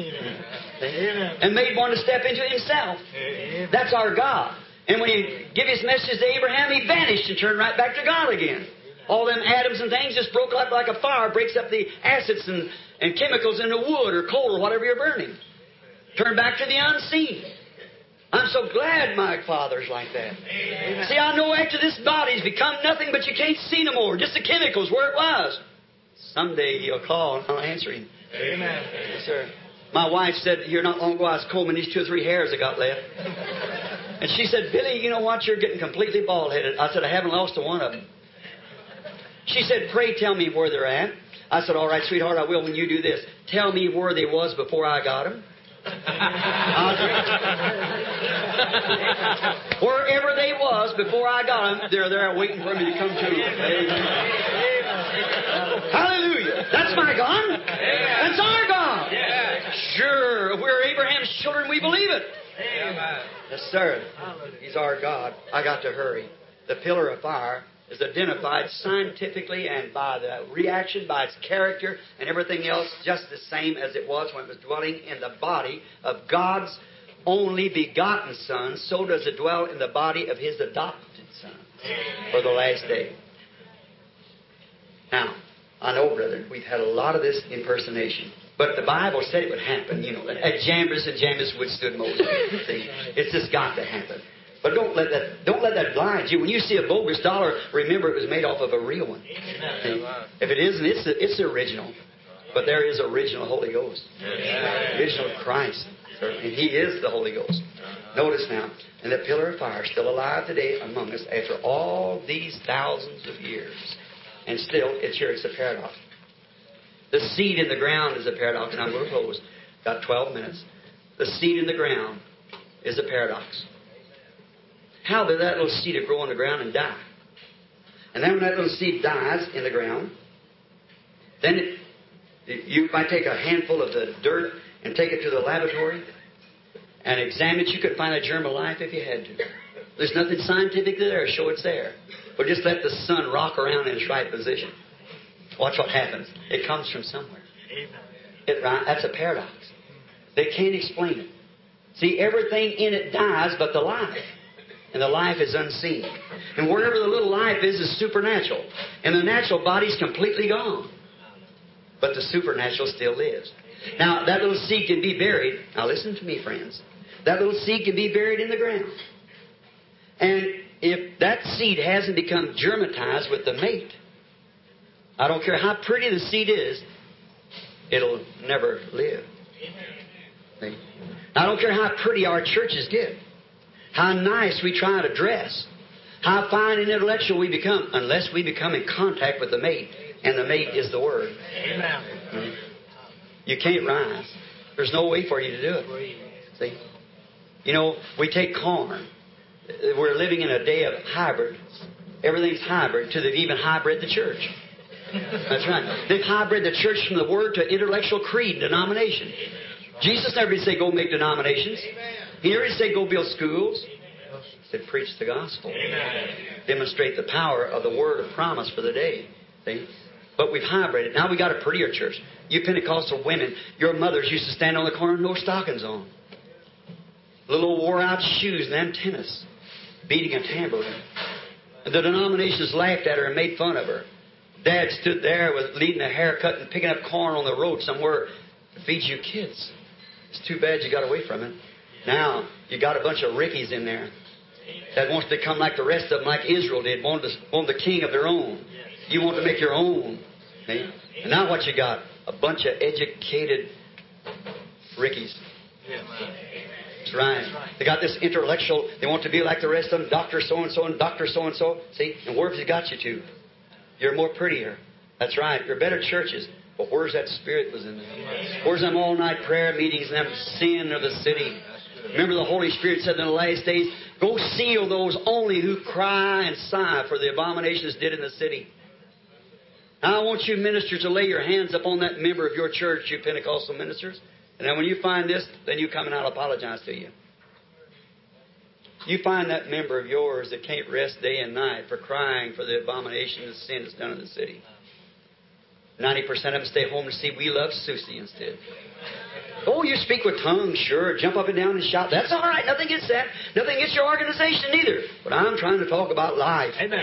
S1: Amen. And made one to step into it Himself. Amen. That's our God. And when He gave His message to Abraham, He vanished and turned right back to God again. All them atoms and things just broke up like a fire, breaks up the acids and, and chemicals in the wood or coal or whatever you're burning. Turn back to the unseen. I'm so glad my Father's like that. Amen. See, I know after this body's become nothing, but you can't see no more. Just the chemicals where it was. Someday He'll call and I'll answer Him. Amen. Yes, sir. My wife said here not long ago, I was combing these two or three hairs I got left. And she said, Billy, you know what? You're getting completely bald-headed. I said, I haven't lost a one of them. She said, pray tell me where they're at. I said, all right, sweetheart, I will when you do this. Tell me where they was before I got them. Wherever they was before I got them, they're there waiting for me to come to them. Amen. Hallelujah. That's my God. That's our God. Sure, if we're Abraham's children, we believe it. Yes, sir. He's our God. I got to hurry. The pillar of fire is identified scientifically and by the reaction, by its character and everything else, just the same as it was when it was dwelling in the body of God's only begotten Son. So does it dwell in the body of His adopted Son for the last day. Now, I know, brethren, we've had a lot of this impersonation. But the Bible said it would happen, you know. At Jambres and Jambres withstood Moses. See, it's just got to happen. But don't let that don't let that blind you. When you see a bogus dollar, remember it was made off of a real one. See, if it isn't, it's the, it's the original. But there is original Holy Ghost. Original Christ. And He is the Holy Ghost. Notice now, and the pillar of fire is still alive today among us after all these thousands of years. And still, it's here, it's a paradox. The seed in the ground is a paradox. And I'm going to close. Got twelve minutes. The seed in the ground is a paradox. How did that little seed grow in the ground and die? And then when that little seed dies in the ground, then it, you might take a handful of the dirt and take it to the laboratory and examine it. You could find a germ of life if you had to. There's nothing scientific there to show it's there. But just let the sun rock around in its right position. Watch what happens. It comes from somewhere. It, that's a paradox. They can't explain it. See, everything in it dies but the life. And the life is unseen. And wherever the little life is, is supernatural. And the natural body's completely gone. But the supernatural still lives. Now, that little seed can be buried. Now, listen to me, friends. That little seed can be buried in the ground. And if that seed hasn't become germatized with the mate, I don't care how pretty the seed is, it'll never live. See? I don't care how pretty our churches get. How nice we try to dress. How fine and intellectual we become, unless we become in contact with the mate, and the mate is the Word. Amen. Mm-hmm. You can't rise. There's no way for you to do it. See? You know, we take corn. We're living in a day of hybrid. Everything's hybrid, to they've even hybrid the church. That's right. They've hybrid the church from the Word to intellectual creed, denomination. Jesus never did say go make denominations. He never did say go build schools. He said preach the gospel. Demonstrate the power of the word of promise for the day. See? But we've hybrided. Now we got a prettier church. You Pentecostal women, your mothers used to stand on the corner with no stockings on. Little wore out shoes and them tennis. Beating a tambourine. And the denominations laughed at her and made fun of her. Dad stood there with leading a haircut and picking up corn on the road somewhere to feed you kids. It's too bad you got away from it. Now, you got a bunch of Rickies in there that wants to become like the rest of them, like Israel did, wanted, to, wanted the king of their own. You want to make your own. See? And now what you got? A bunch of educated Rickies. That's right. They got this intellectual, they want to be like the rest of them, Doctor so-and-so and Doctor so-and-so. See? And where have you got you to? You're more prettier. That's right. You're better churches. But where's that spirit was in there? Where's them all-night prayer meetings and them sin of the city? Remember the Holy Spirit said in the last days, go seal those only who cry and sigh for the abominations did in the city. Now I want you ministers to lay your hands upon that member of your church, you Pentecostal ministers. And then when you find this, then you come and I'll apologize to you. You find that member of yours that can't rest day and night for crying for the abomination and sin that's done in the city. ninety percent of them stay home to see We Love Susie instead. Oh, you speak with tongues, sure. Jump up and down and shout. That's all right. Nothing against that. Nothing against your organization either. But I'm trying to talk about life.
S2: Amen.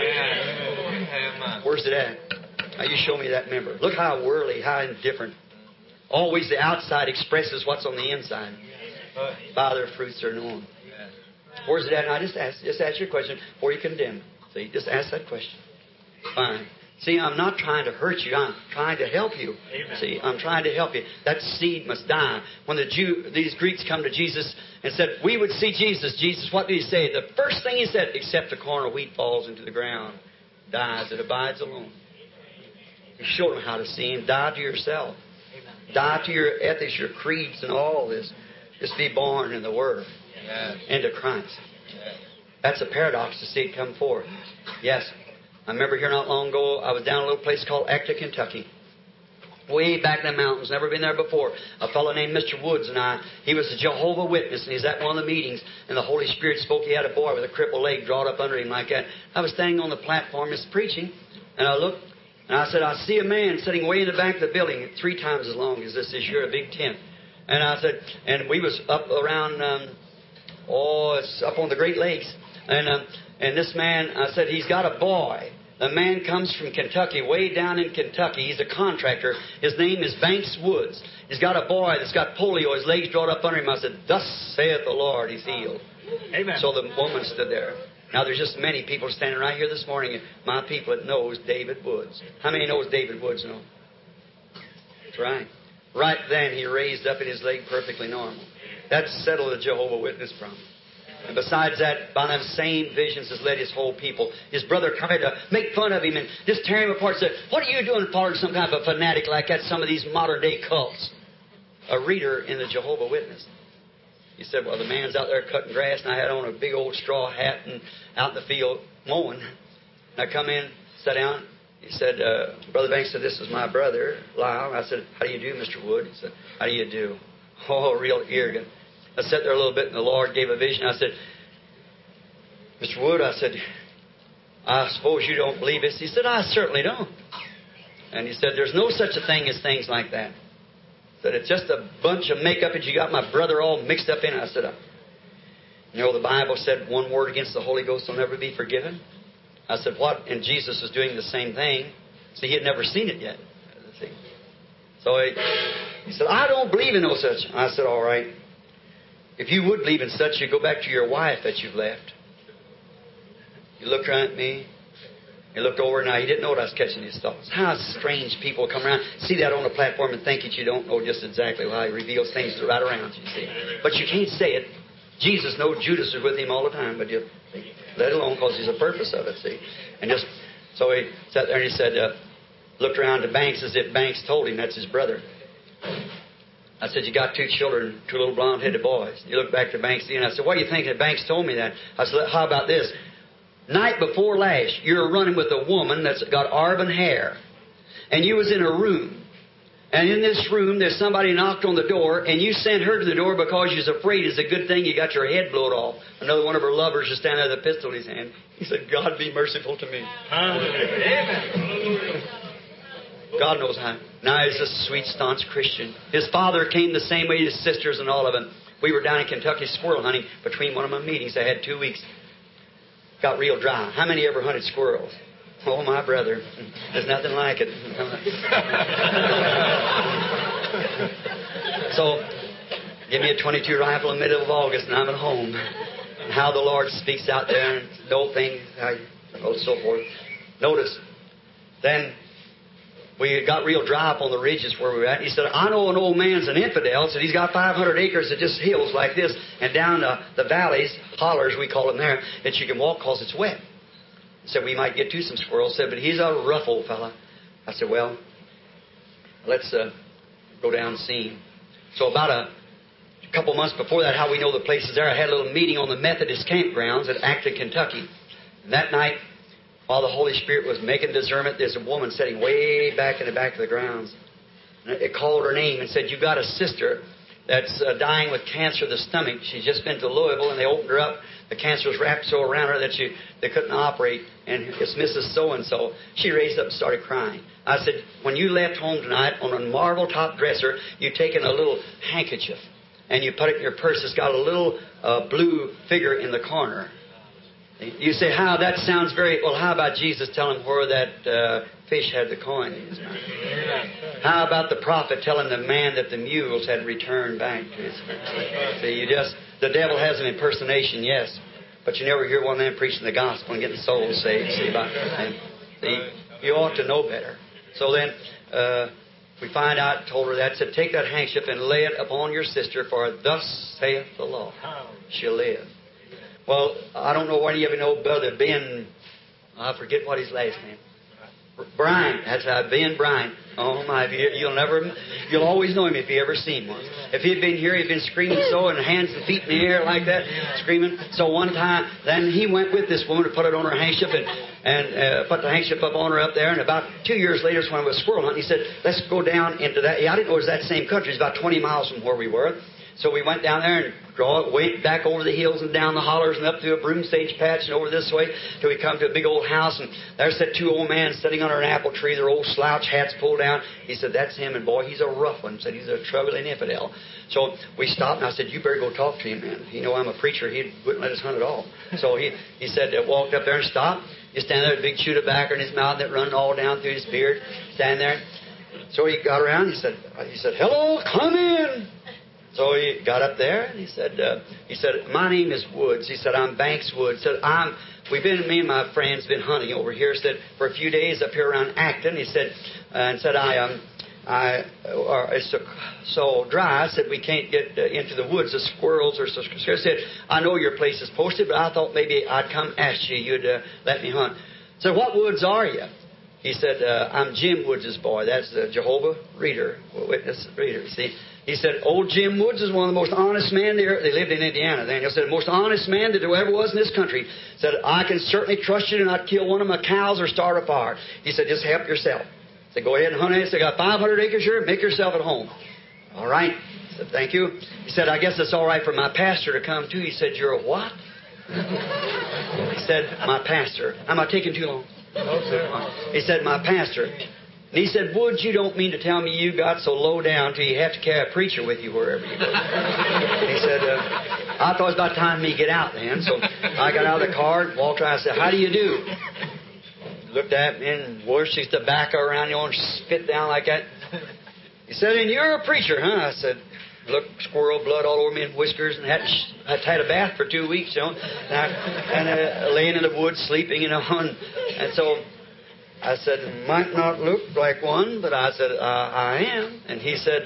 S2: Amen.
S1: Where's it at? Now you show me that member. Look how worldly, how indifferent. Always the outside expresses what's on the inside. By their fruits are known. Where's it at? Now just ask, just ask your question before you condemn. See, just ask that question. Fine. See, I'm not trying to hurt you. I'm trying to help you. Amen. See, I'm trying to help you. That seed must die. When the Jew, these Greeks come to Jesus and said, we would see Jesus. Jesus, what did he say? The first thing he said, except a corn of wheat falls into the ground, dies, it abides alone. He showed them how to see him. Die to yourself. Amen. Die to your ethics, your creeds, and all this. Just be born in the Word. Yes. Into Christ. Yes. That's a paradox to see it come forth. Yes. I remember here not long ago, I was down a little place called Acta, Kentucky. Way back in the mountains, never been there before. A fellow named Mister Woods and I, he was a Jehovah Witness, and he's at one of the meetings, and the Holy Spirit spoke. He had a boy with a crippled leg drawn up under him like that. I was standing on the platform, just preaching, and I looked, and I said, I see a man sitting way in the back of the building, three times as long as this is here, a big tent. And I said, and we was up around, um, oh, it's up on the Great Lakes, and um, and this man, I said, he's got a boy. The man comes from Kentucky, way down in Kentucky. He's a contractor. His name is Banks Woods. He's got a boy that's got polio. His legs drawn up under him. I said, thus saith the Lord, he's healed. Amen. So the woman stood there. Now there's just many people standing right here this morning, my people that knows David Woods. How many knows David Woods know? That's right. Right then he raised up in his leg perfectly normal. That settled the Jehovah Witness problem. And besides that, by them same visions has led his whole people. His brother come in to make fun of him and just tear him apart and say, what are you doing following some kind of a fanatic like that, some of these modern day cults? A reader in the Jehovah Witness. He said, well, the man's out there cutting grass, and I had on a big old straw hat and out in the field mowing. And I come in, sat down. He said, uh, Brother Banks said, this is my brother, Lyle. I said, how do you do, Mister Wood? He said, how do you do? Oh, real arrogant. I sat there a little bit, and the Lord gave a vision. I said, Mister Wood, I said, I suppose you don't believe this. He said, I certainly don't. And he said, there's no such a thing as things like that. That it's just a bunch of makeup that you got my brother all mixed up in. I said, you know, the Bible said one word against the Holy Ghost will never be forgiven. I said, what? And Jesus was doing the same thing. See, he had never seen it yet. So he, he said, I don't believe in no such. I said, all right. If you would believe in such, you go back to your wife that you've left. You looked around at me. He looked over. Now, he didn't know what I was catching his thoughts. How strange people come around, see that on the platform and think that you don't know just exactly how he reveals things right around you, see. But you can't say it. Jesus knows Judas is with him all the time, but you let it alone because there's a purpose of it, see. And just, so he sat there and he said, uh, looked around to Banks as if Banks told him that's his brother. I said, you got two children, two little blonde-headed boys. You look back to Banks, and I said, what do you think? And Banks told me that. I said, how about this? Night before last, you're running with a woman that's got auburn hair. And you was in a room. And in this room, there's somebody knocked on the door, and you sent her to the door because you was afraid it's a good thing you got your head blown off. Another one of her lovers was standing there with a pistol in his hand. He said, God be merciful to me. Amen. God knows how. Now he's a sweet, staunch Christian. His father came the same way, his sisters and all of them. We were down in Kentucky squirrel hunting between one of my meetings. I had two weeks. Got real dry. How many ever hunted squirrels? Oh, my brother. There's nothing like it. So, give me a twenty-two rifle in the middle of August and I'm at home. And how the Lord speaks out there and the old thing, and so forth. Notice, then we got real dry up on the ridges where we were at. He said, I know an old man's an infidel. Said he's got five hundred acres of just hills like this and down uh, the valleys, hollers we call them there, that you can walk because it's wet. Said we might get to some squirrels. Said, but he's a rough old fella. I said, well, let's uh, go down and see him. So about a couple months before that, how we know the place is there, I had a little meeting on the Methodist campgrounds at Acton, Kentucky. And that night, while the Holy Spirit was making discernment, there's a woman sitting way back in the back of the grounds. And it called her name and said, you got a sister that's uh, dying with cancer of the stomach. She's just been to Louisville, and they opened her up. The cancer was wrapped so around her that she, they couldn't operate. And it's Missus So-and-so. She raised up and started crying. I said, when you left home tonight on a marble top dresser, you taken a little handkerchief, and you put it in your purse. It's got a little uh, blue figure in the corner. You say, how? That sounds very... Well, how about Jesus telling where that uh, fish had the coin in his mouth? How about the prophet telling the man that the mules had returned back to his mouth? See, you just... The devil has an impersonation, yes. But you never hear one man preaching the gospel and getting souls saved. See, about, and, see, you ought to know better. So then, uh, we find out, told her that, said, take that handkerchief and lay it upon your sister, for thus saith the Lord, she'll live. Well, I don't know whether you ever know Brother Ben, I forget what his last name. Brian. That's how Ben Brian. Oh my! You'll never, you'll always know him if you ever seen one. If he'd been here, he'd been screaming so, and hands and feet in the air like that, screaming. So one time, then he went with this woman to put it on her handkerchief and and uh, put the handkerchief up on her up there. And about two years later, when I was squirrel hunting, he said, "Let's go down into that." Yeah, I didn't know it was that same country. It's about twenty miles from where we were. So we went down there and draw, went back over the hills and down the hollers and up through a broom sage patch and over this way till we come to a big old house. And there sat two old men sitting under an apple tree, their old slouch hats pulled down. He said, that's him, and boy, he's a rough one. Said he's a troubling infidel. So we stopped, and I said, you better go talk to him, man. You know, I'm a preacher. He wouldn't let us hunt at all. So he, he said, uh, walked up there and stopped. He stand there with a big chew tobacco in his mouth that run all down through his beard. Stand there. So he got around. He said, he said, hello, come in. So he got up there and he said, uh, he said, my name is Woods. He said, I'm Banks Woods. He said, I'm, we've been, me and my friends been hunting over here. He said, for a few days up here around Acton. He said, uh, and said, I, um, I, or it's so, so dry. I said, we can't get uh, into the woods. The squirrels are so scared. I said, I know your place is posted, but I thought maybe I'd come ask you. You'd uh, let me hunt. I said, what woods are you? He said, uh, I'm Jim Woods' boy. That's the Jehovah Reader, Witness Reader. See? He said, old Jim Woods is one of the most honest men there. They lived in Indiana then. He said, the most honest man that there ever was in this country. Said, I can certainly trust you to not kill one of my cows or start a fire. He said, just help yourself. He said, go ahead and hunt it. He said, I got five hundred acres here. Make yourself at home. All right. I said, thank you. He said, I guess it's all right for my pastor to come too. He said, you're a what? He said, my pastor. Am I taking too long? No, sir. He said, my pastor. And he said, Woods, you don't mean to tell me you got so low down till you have to carry a preacher with you wherever you go. He said, uh, I thought it was about time me to get out then. So I got out of the car and walked around. I said, how do you do? Looked at me and wore his tobacco around you and spit down like that. He said, and you're a preacher, huh? I said, look, squirrel blood all over me and whiskers, and hadn't I'd had a bath for two weeks, you know, and, I, and uh, laying in the woods sleeping, you know, and, and so I said, might not look like one, but I said, uh, I am. And he said, uh,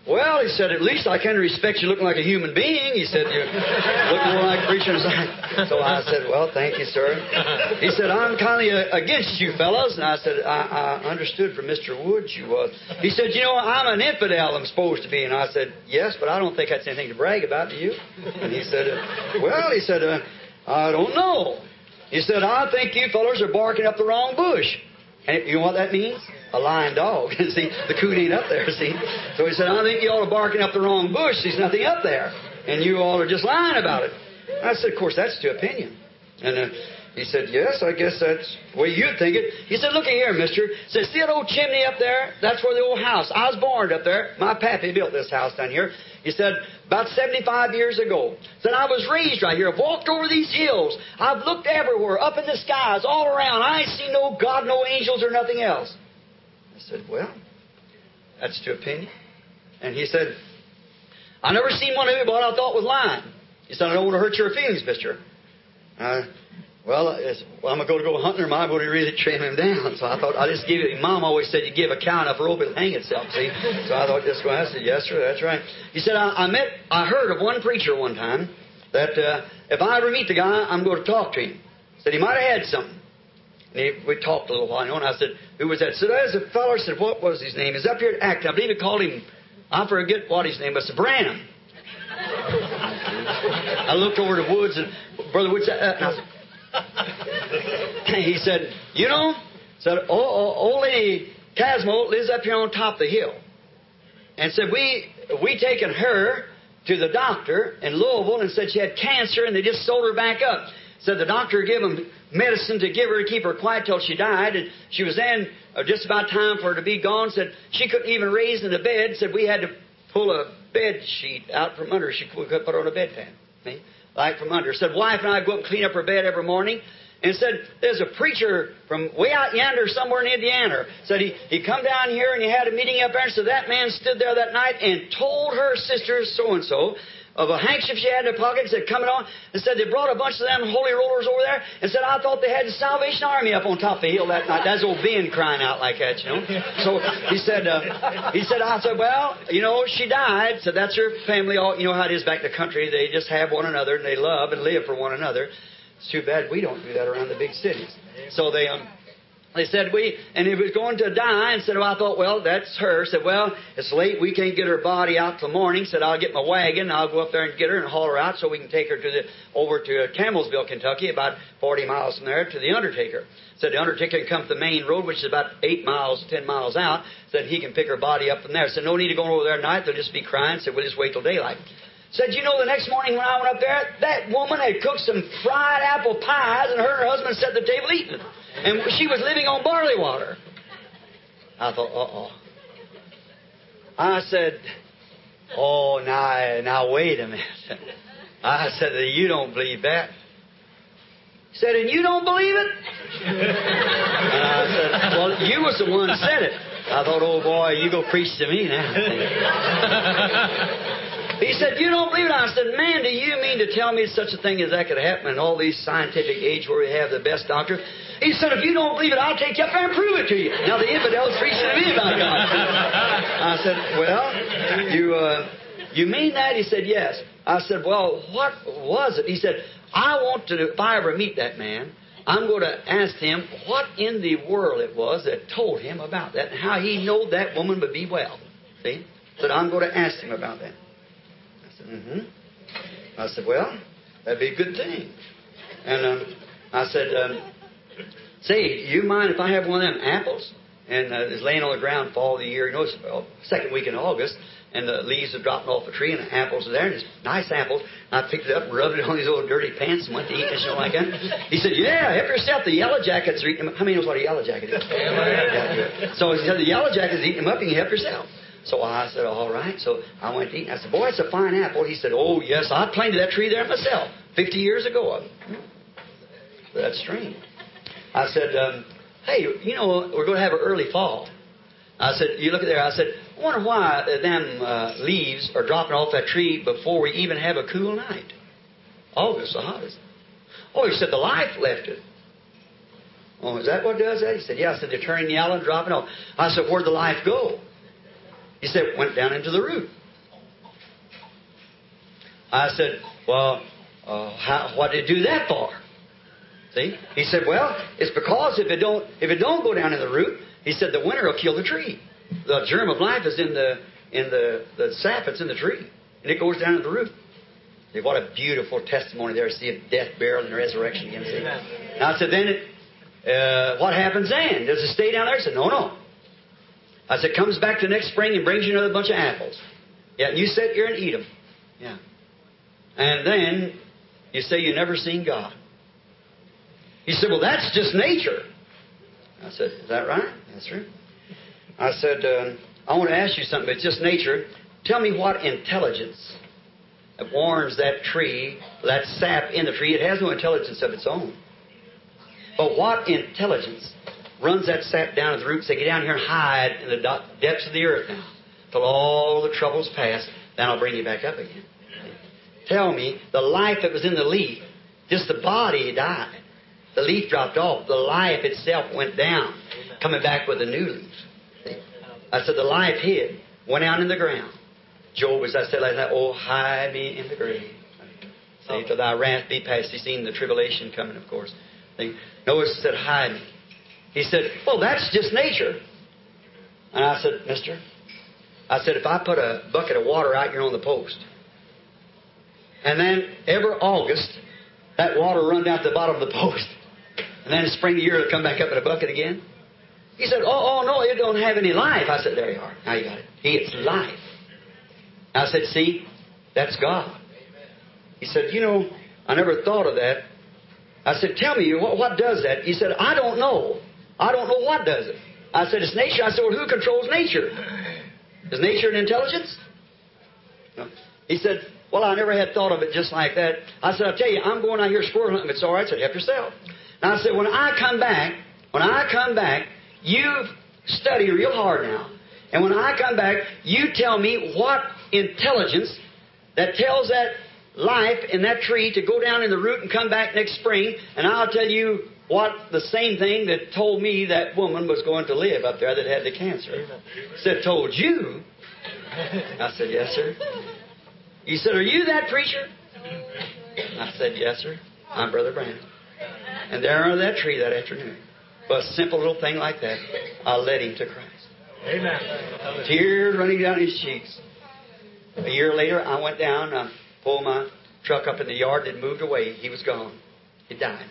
S1: well, he said, at least I can respect you looking like a human being. He said, you look more like a preacher. So I said, well, thank you, sir. He said, I'm kind of against you fellows. And I said, I, I understood from Mister Woods you was. He said, you know, I'm an infidel I'm supposed to be. And I said, yes, but I don't think that's anything to brag about to you. And he said, uh, well, he said, uh, I don't know. He said, I think you fellows are barking up the wrong bush. And you know what that means? A lying dog. See, the coot ain't up there, see. So he said, I think you all are barking up the wrong bush. There's nothing up there. And you all are just lying about it. I said, of course, that's to opinion. And uh, he said, yes, I guess that's the way you'd think it. He said, look at here, mister. He said, see that old chimney up there? That's where the old house. I was born up there. My pappy built this house down here. He said, about seventy-five years ago. Said, I was raised right here. I've walked over these hills. I've looked everywhere, up in the skies, all around. I ain't seen no God, no angels, or nothing else. I said, well, that's to opinion. And he said, I never seen one of you, but I thought was lying. He said, I don't want to hurt your feelings, mister. Uh, well, well, I'm going to go hunting, or am I going to really trim him down? So I thought, I just give it. Mom always said, you give a cow enough rope, it'll hang itself, see? So I thought, just go ahead. I said, yes, sir, that's right. He said, I, I met, I heard of one preacher one time that uh, if I ever meet the guy, I'm going to talk to him. Said he might have had something. And he, we talked a little while, you know, and I said, who was that? So there's a fellow. I said, what was his name? He's up here at Acton. I believe he called him, I forget what his name was, Branham. I looked over to Woods, and Brother Woods said, uh, and I said, he said, you know, said, oh, oh, old lady Casmo lives up here on top of the hill. And said, we we taken her to the doctor in Louisville and said she had cancer and they just sold her back up. Said the doctor gave them medicine to give her to keep her quiet till she died. And she was then uh, just about time for her to be gone. Said she couldn't even raise in the bed. Said we had to pull a bed sheet out from under her. She couldn't put her on a bedpan. See? Like from under. Said, wife and I go up and clean up her bed every morning. And said, there's a preacher from way out yonder somewhere in Indiana. Said he, he come down here and he had a meeting up there. And so that man stood there that night and told her sister so-and-so of a handkerchief she had in her pocket and said, coming on. And said they brought a bunch of them holy rollers over there. And said, I thought they had the Salvation Army up on top of the hill that night. That's old Ben crying out like that, you know. So he said, uh, he said, I said, well, you know, she died. So that's her family. All, you know how it is back in the country. They just have one another and they love and live for one another. It's too bad we don't do that around the big cities. So they, um, they said we, and he was going to die, and said, well, I thought, well, that's her. Said, well, it's late. We can't get her body out till morning. Said, I'll get my wagon. I'll go up there and get her and haul her out so we can take her to the over to Campbellsville, Kentucky, about forty miles from there, to the undertaker. Said the undertaker can come to the main road, which is about eight miles, ten miles out. Said he can pick her body up from there. Said, no need to go over there at night. They'll just be crying. Said, we'll just wait till daylight. Said, you know, the next morning when I went up there, that woman had cooked some fried apple pies, and her and her husband sat at the table eating it. And she was living on barley water. I thought, uh-oh. I said, oh, now, now, wait a minute. I said, you don't believe that. He said, and you don't believe it? And I said, well, you was the one that said it. I thought, oh, boy, you go preach to me now. He said, you don't believe it? I said, man, do you mean to tell me such a thing as that could happen in all these scientific age where we have the best doctors? He said, if you don't believe it, I'll take you up there and prove it to you. Now the infidel's preaching to me about God. I said, well, you uh, you mean that? He said, yes. I said, well, what was it? He said, I want to, if I ever meet that man, I'm going to ask him what in the world it was that told him about that and how he knew that woman would be well. See? Said, I'm going to ask him about that. Mm-hmm. I said, well, that'd be a good thing. And um, I said, um, say, you mind if I have one of them apples? And uh, it's laying on the ground fall of the year. You know, it's uh, second week in August, and the leaves are dropping off the tree, and the apples are there, and it's nice apples. And I picked it up and rubbed it on these old dirty pants and went to eat and something like that. He said, yeah, help yourself. The yellow jackets are eating them. How many knows what a yellow jacket is? Yeah. So he said, the yellow jacket's eating them up, and you help yourself. So I said, all right. So I went to eat. And I said, boy, it's a fine apple. He said, oh, yes, I planted that tree there myself fifty years ago. That's strange. I said, um, hey, you know, we're going to have an early fall. I said, you look at there. I said, I wonder why them uh, leaves are dropping off that tree before we even have a cool night. August, the hottest. Oh, he said, the life left it. Oh, is that what does that? He said, yeah. I said, they're turning yellow and dropping off. I said, where'd the life go? He said, went down into the root. I said, well, uh, how, what did it do that for? See? He said, well, it's because if it don't if it don't go down in the root, he said the winter will kill the tree. The germ of life is in the in the, the sap, it's in the tree. And it goes down in the root. See, what a beautiful testimony there to see of death, burial, and resurrection again. See? And I said, then it, uh, what happens then? Does it stay down there? He said, no, no. I said, comes back the next spring and brings you another bunch of apples. Yeah, and you sit here and eat them. Yeah. And then you say you never seen God. He said, well, that's just nature. I said, is that right? That's true. I said, um, I want to ask you something. It's just nature. Tell me what intelligence that warns that tree, that sap in the tree. It has no intelligence of its own. But what intelligence runs that sap down at the roots? Say, get down here and hide in the depths of the earth now till all the troubles pass. Then I'll bring you back up again. Tell me, the life that was in the leaf, just the body died. The leaf dropped off. The life itself went down, coming back with a new leaf. I said, the life hid, went out in the ground. Job, as I said like that, oh, hide me in the grave. See, till thy wrath be past. He's seen the tribulation coming, of course. See, Noah said, hide me. He said, well, that's just nature. And I said, mister, I said, if I put a bucket of water out here on the post, and then every August, that water run down to the bottom of the post, and then in spring of the year it'll come back up in a bucket again. He said, oh, oh, no, it don't have any life. I said, there you are. Now you got it. It's life. I said, see, that's God. He said, you know, I never thought of that. I said, tell me, what, what does that? He said, I don't know. I don't know what does it. I said, it's nature. I said, well, who controls nature? Is nature an intelligence? No. He said, well, I never had thought of it just like that. I said, I'll tell you, I'm going out here squirrel hunting. If it's all right, I said, help yourself. Now, I said, when I come back, when I come back, you study real hard now. And when I come back, you tell me what intelligence that tells that life in that tree to go down in the root and come back next spring. And I'll tell you what the same thing that told me that woman was going to live up there that had the cancer. Said, told you? I said, yes, sir. He said, are you that preacher? I said, yes, sir. I'm Brother Branham. And there under that tree that afternoon, for a simple little thing like that, I led him to Christ. Amen. Tears running down his cheeks. A year later, I went down, I pulled my truck up in the yard, it moved away. He was gone. He died.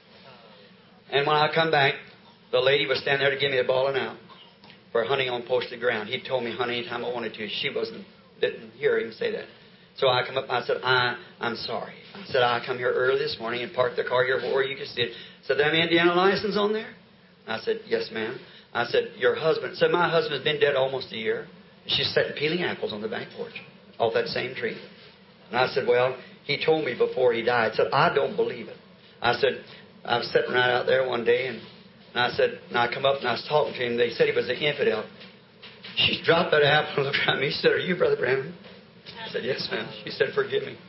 S1: And when I come back, the lady was standing there to give me a bawling out for hunting on posted ground. He told me hunt anytime I wanted to. She wasn't, didn't hear him say that. So I come up and I said, I, I'm sorry. I said, I come here early this morning and parked the car here where you just did. Said, them Indiana license on there? I said, yes, ma'am. I said, your husband. Said, my husband's been dead almost a year. She's sitting peeling apples on the back porch off that same tree. And I said, well, he told me before he died. I said, I don't believe it. I said, I was sitting right out there one day, and, and I said, and I come up and I was talking to him. They said he was an infidel. She dropped that apple and looked at me. She said, are you Brother Branham? I said, yes, ma'am. She said, forgive me.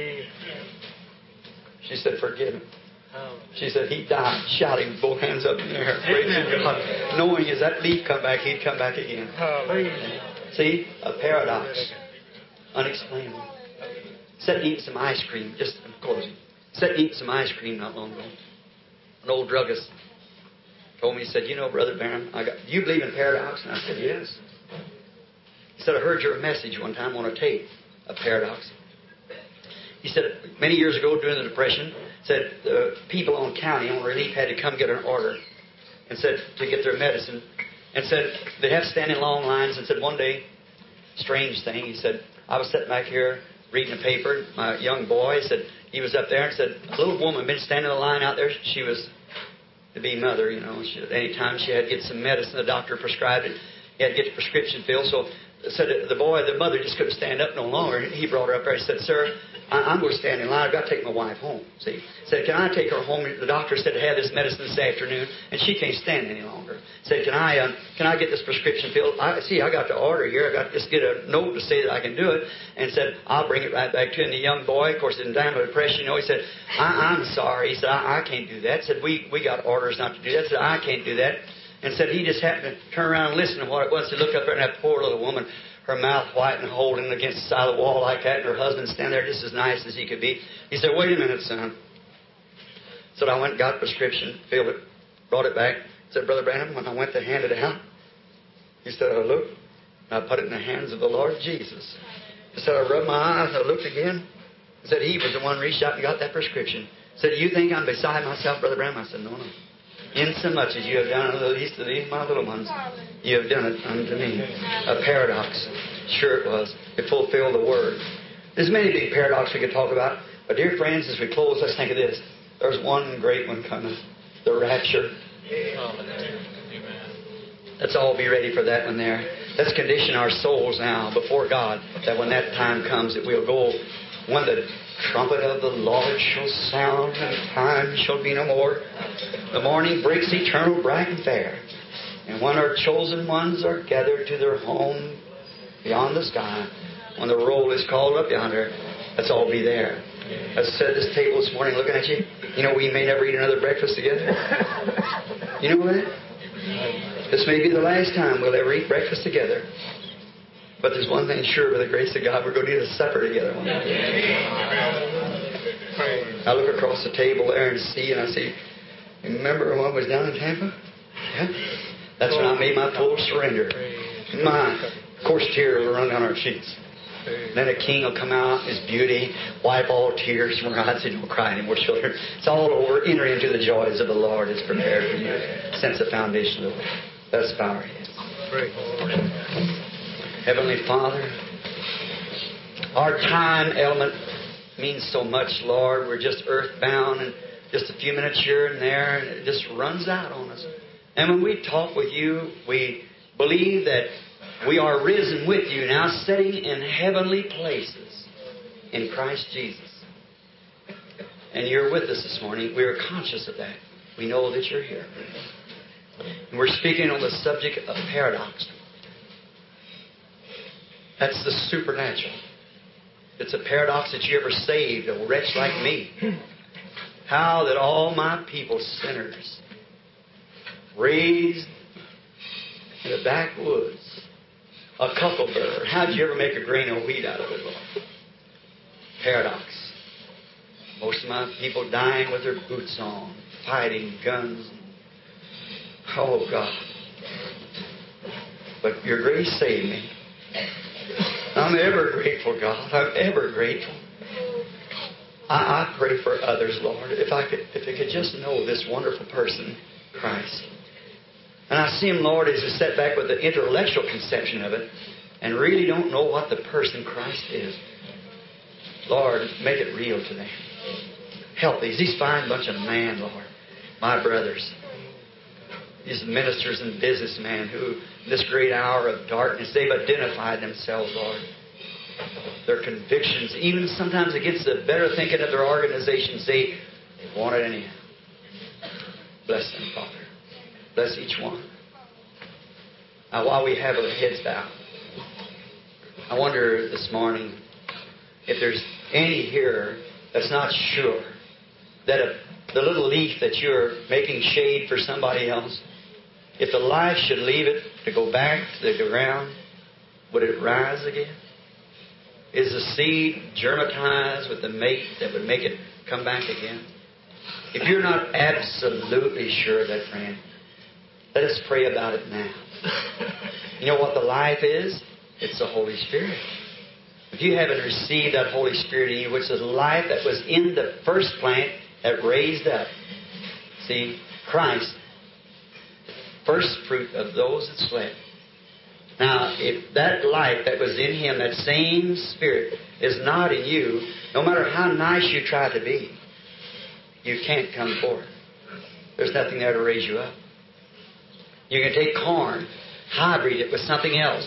S1: She said, forgive me. She said, he died shouting with both hands up in the air, praising God, knowing as that leaf come back, he'd come back again. See? A paradox. Unexplainable. Sat and eat some ice cream, just in closing. Sat and eat some ice cream not long ago. An old druggist told me, he said, you know, Brother Branham, I got, do you believe in paradox? And I said, yes. He said, I heard your message one time on a tape, a paradox. He said, many years ago during the Depression, said the people on county, on relief, had to come get an order and said to get their medicine. And said they have to stand in long lines. And said one day, strange thing, he said, I was sitting back here reading a paper. My young boy said, he was up there and said, a little woman been standing in the line out there. She was to be mother, you know. She, any time she had to get some medicine, the doctor prescribed it. He had to get the prescription filled. So said the boy, the mother just couldn't stand up no longer. He brought her up there. He said, sir, I, I'm going to stand in line. I've got to take my wife home. See? Said, can I take her home? The doctor said to have this medicine this afternoon, and she can't stand any longer. Said, can I uh, can I get this prescription filled? I see, I got the order here. I got to just get a note to say that I can do it. And said, I'll bring it right back to you. And the young boy, of course, in time of depression, you know, he said, I, I'm sorry. He said, I, I can't do that. Said, we, we got orders not to do that. Said, I can't do that. And said he just happened to turn around and listen to what it was. He looked up there and that poor little woman, her mouth white and holding against the side of the wall like that, and her husband standing there just as nice as he could be. He said, wait a minute, son. So I went and got a prescription, filled it, brought it back. Said, Brother Branham, when I went to hand it out, he said, I looked, and I put it in the hands of the Lord Jesus. He said, I rubbed my eyes, I looked again. He said, he was the one who reached out and got that prescription. He said, do you think I'm beside myself, Brother Branham? I said, no, no. Insomuch as you have done unto the least of these, my little ones, you have done it unto me. A paradox. Sure it was. It fulfilled the Word. There's many big paradoxes we could talk about. But dear friends, as we close, let's think of this. There's one great one coming. The rapture. Let's all be ready for that one there. Let's condition our souls now before God that when that time comes that we'll go when the trumpet of the Lord shall sound and time shall be no more. The morning breaks eternal, bright and fair. And when our chosen ones are gathered to their home beyond the sky, when the roll is called up yonder, let's all be there. I said at this table this morning looking at you, you know, we may never eat another breakfast together. You know that? This may be the last time we'll ever eat breakfast together. But there's one thing sure, by the grace of God, we're going to eat a supper together one day. I look across the table there and see, and I see, remember when I was down in Tampa? Yeah. That's when I made my full surrender. My, of course, tears will run down our cheeks. Then a king will come out, his beauty, wipe all tears from our eyes. Say, don't cry anymore, children. It's all over. Enter into the joys of the Lord. It's prepared for you since the foundation of the world. Let's bow our heads. Heavenly Father, our time element means so much, Lord. We're just earthbound and just a few minutes here and there, and it just runs out on us. And when we talk with you, we believe that we are risen with you now, sitting in heavenly places in Christ Jesus. And you're with us this morning. We are conscious of that. We know that you're here. And we're speaking on the subject of paradox. That's the supernatural. It's a paradox that you ever saved a wretch like me. How that all my people, sinners, raised in the backwoods, a cuckoldburr. How'd you ever make a grain of wheat out of it, Lord? Paradox. Most of my people dying with their boots on, fighting guns. Oh, God. But your grace saved me. I'm ever grateful, God. I'm ever grateful. I, I pray for others, Lord. If I could, if they could just know this wonderful person, Christ. And I see him, Lord, as he sat back with the intellectual conception of it and really don't know what the person Christ is. Lord, make it real to them. Help these. These fine bunch of men, Lord, my brothers. These ministers and businessmen who, in this great hour of darkness, they've identified themselves, Lord. Their convictions, even sometimes against the better thinking of their organizations, they, they want it anyhow. Bless them, Father. Bless each one. Now, while we have our heads bowed, I wonder this morning if there's any here that's not sure that a, the little leaf that you're making shade for somebody else, if the life should leave it to go back to the ground, would it rise again? Is the seed germatized with the mate that would make it come back again? If you're not absolutely sure of that, friend, let us pray about it now. You know what the life is? It's the Holy Spirit. If you haven't received that Holy Spirit in you, which is life that was in the first plant that raised up. See, Christ, first fruit of those that slept. Now, if that life that was in Him, that same Spirit, is not in you, no matter how nice you try to be, you can't come forth. There's nothing there to raise you up. You can take corn, hybrid it with something else.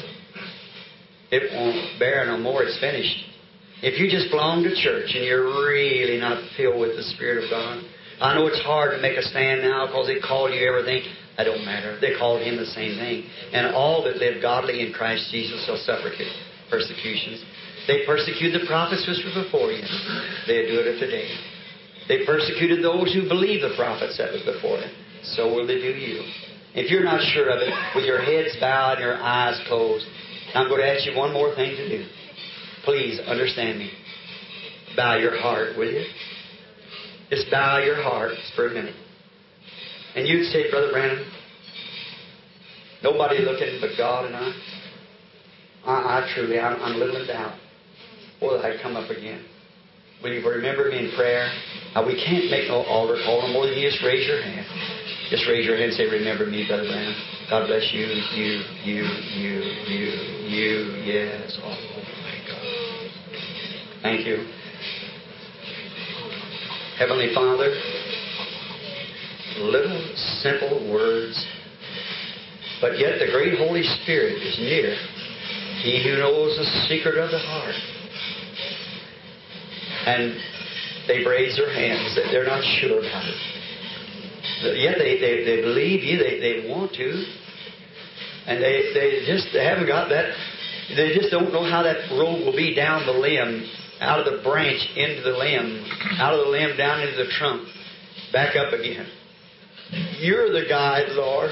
S1: It won't bear no more. It's finished. If you just belong to church and you're really not filled with the Spirit of God, I know it's hard to make a stand now because they call you everything. That don't matter. They called Him the same thing. And all that live godly in Christ Jesus shall suffer persecutions. They persecuted the prophets which were before you. They do it today. They persecuted those who believe the prophets that was before them. So will they do you. If you're not sure of it, with your heads bowed and your eyes closed, I'm going to ask you one more thing to do. Please understand me. Bow your heart, will you? Just bow your heart for a minute. And you'd say, Brother Branham, nobody looking but God and I. I, I truly, I'm, I'm a little in doubt. Boy, I'd come up again. Will you remember me in prayer? Now, we can't make no altar call no more than you just raise your hand. Just raise your hand and say, remember me, Brother Branham. God bless you, you, you, you, you, you, yes. Oh, thank God. Thank you. Heavenly Father, little simple words, but yet the great Holy Spirit is near. He who knows the secret of the heart. And they've raised their hands. They're not sure about it. Yet they, they, they believe you. They, they want to. And they, they just they haven't got that. They just don't know how that road will be down the limb, out of the branch into the limb, out of the limb down into the trunk, back up again. You're the guide, Lord.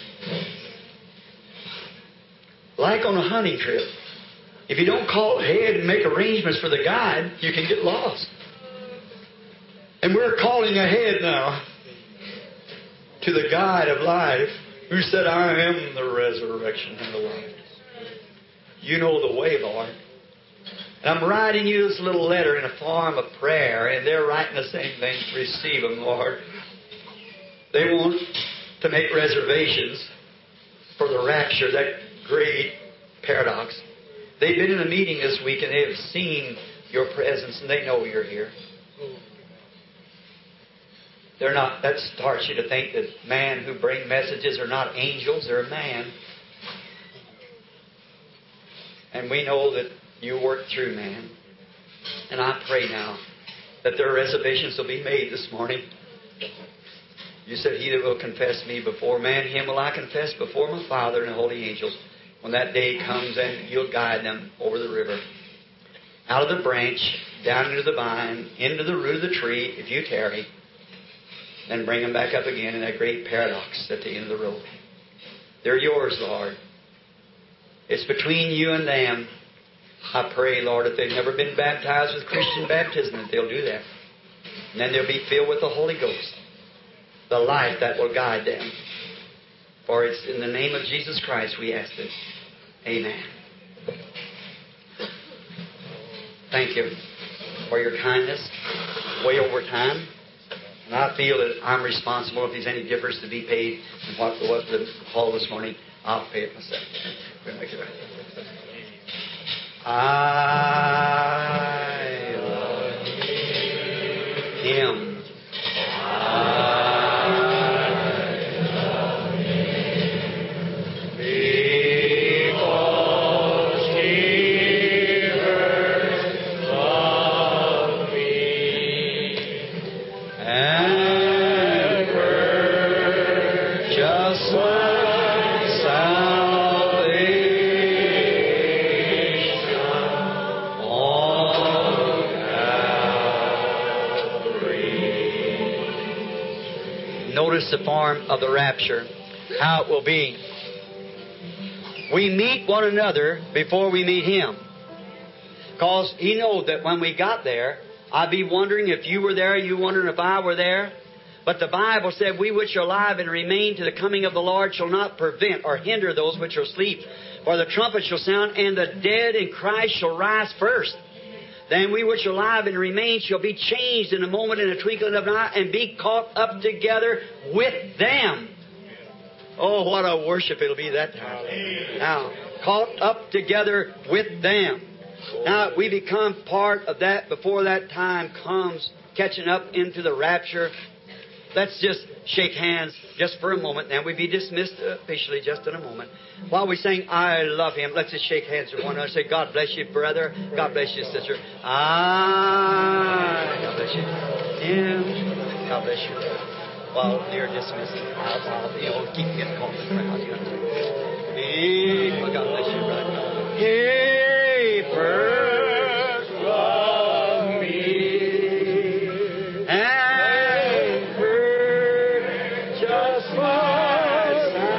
S1: Like on a hunting trip. If you don't call ahead and make arrangements for the guide, you can get lost. And we're calling ahead now to the guide of life who said, I am the resurrection and the life. You know the way, Lord. And I'm writing you this little letter in a form of prayer, and they're writing the same thing. Receive them, Lord. They want to make reservations for the rapture, that great paradox. They've been in a meeting this week and they have seen your presence and they know you're here. They're not, that starts you to think that man who bring messages are not angels, they're a man. And we know that you work through man. And I pray now that their reservations will be made this morning. You said, he that will confess me before man, him will I confess before my Father and the holy angels. When that day comes, and you'll guide them over the river, out of the branch, down into the vine, into the root of the tree, if you tarry, then bring them back up again in that great paradox at the end of the road. They're yours, Lord. It's between you and them. I pray, Lord, if they've never been baptized with Christian baptism, that they'll do that. And then they'll be filled with the Holy Ghost, the life that will guide them. For it's in the name of Jesus Christ we ask it. Amen. Thank you for your kindness way over time. And I feel that I'm responsible. If there's any difference to be paid in what, what the hall this morning, I'll pay it myself. We'll make it right. I love Him. I the form of the rapture, how it will be. We meet one another before we meet Him. Because He knows that when we got there, I'd be wondering if you were there, you wondering if I were there. But the Bible said, we which are alive and remain to the coming of the Lord shall not prevent or hinder those which are asleep. For the trumpet shall sound, and the dead in Christ shall rise first. Then we which are alive and remain shall be changed in a moment, in a twinkling of an eye, and be caught up together with them. Oh, what a worship it'll be that time. Now, caught up together with them. Now, we become part of that before that time comes, catching up into the rapture. Let's just shake hands just for a moment. Now, we'll be dismissed officially just in a moment. While we sing, I love Him, let's just shake hands with one another. Say, God bless you, brother. God bless you, sister. I, God bless you. Him. God bless you. While they're dismissed, while, you know, keep getting caught in the crowd. You know. Hey, God bless you, brother. Hey, first love me. And just my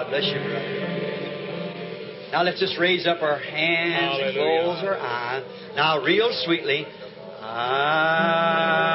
S1: God bless you, brother. Now let's just raise up our hands and
S2: Hallelujah.
S1: close our eyes. Now real sweetly. I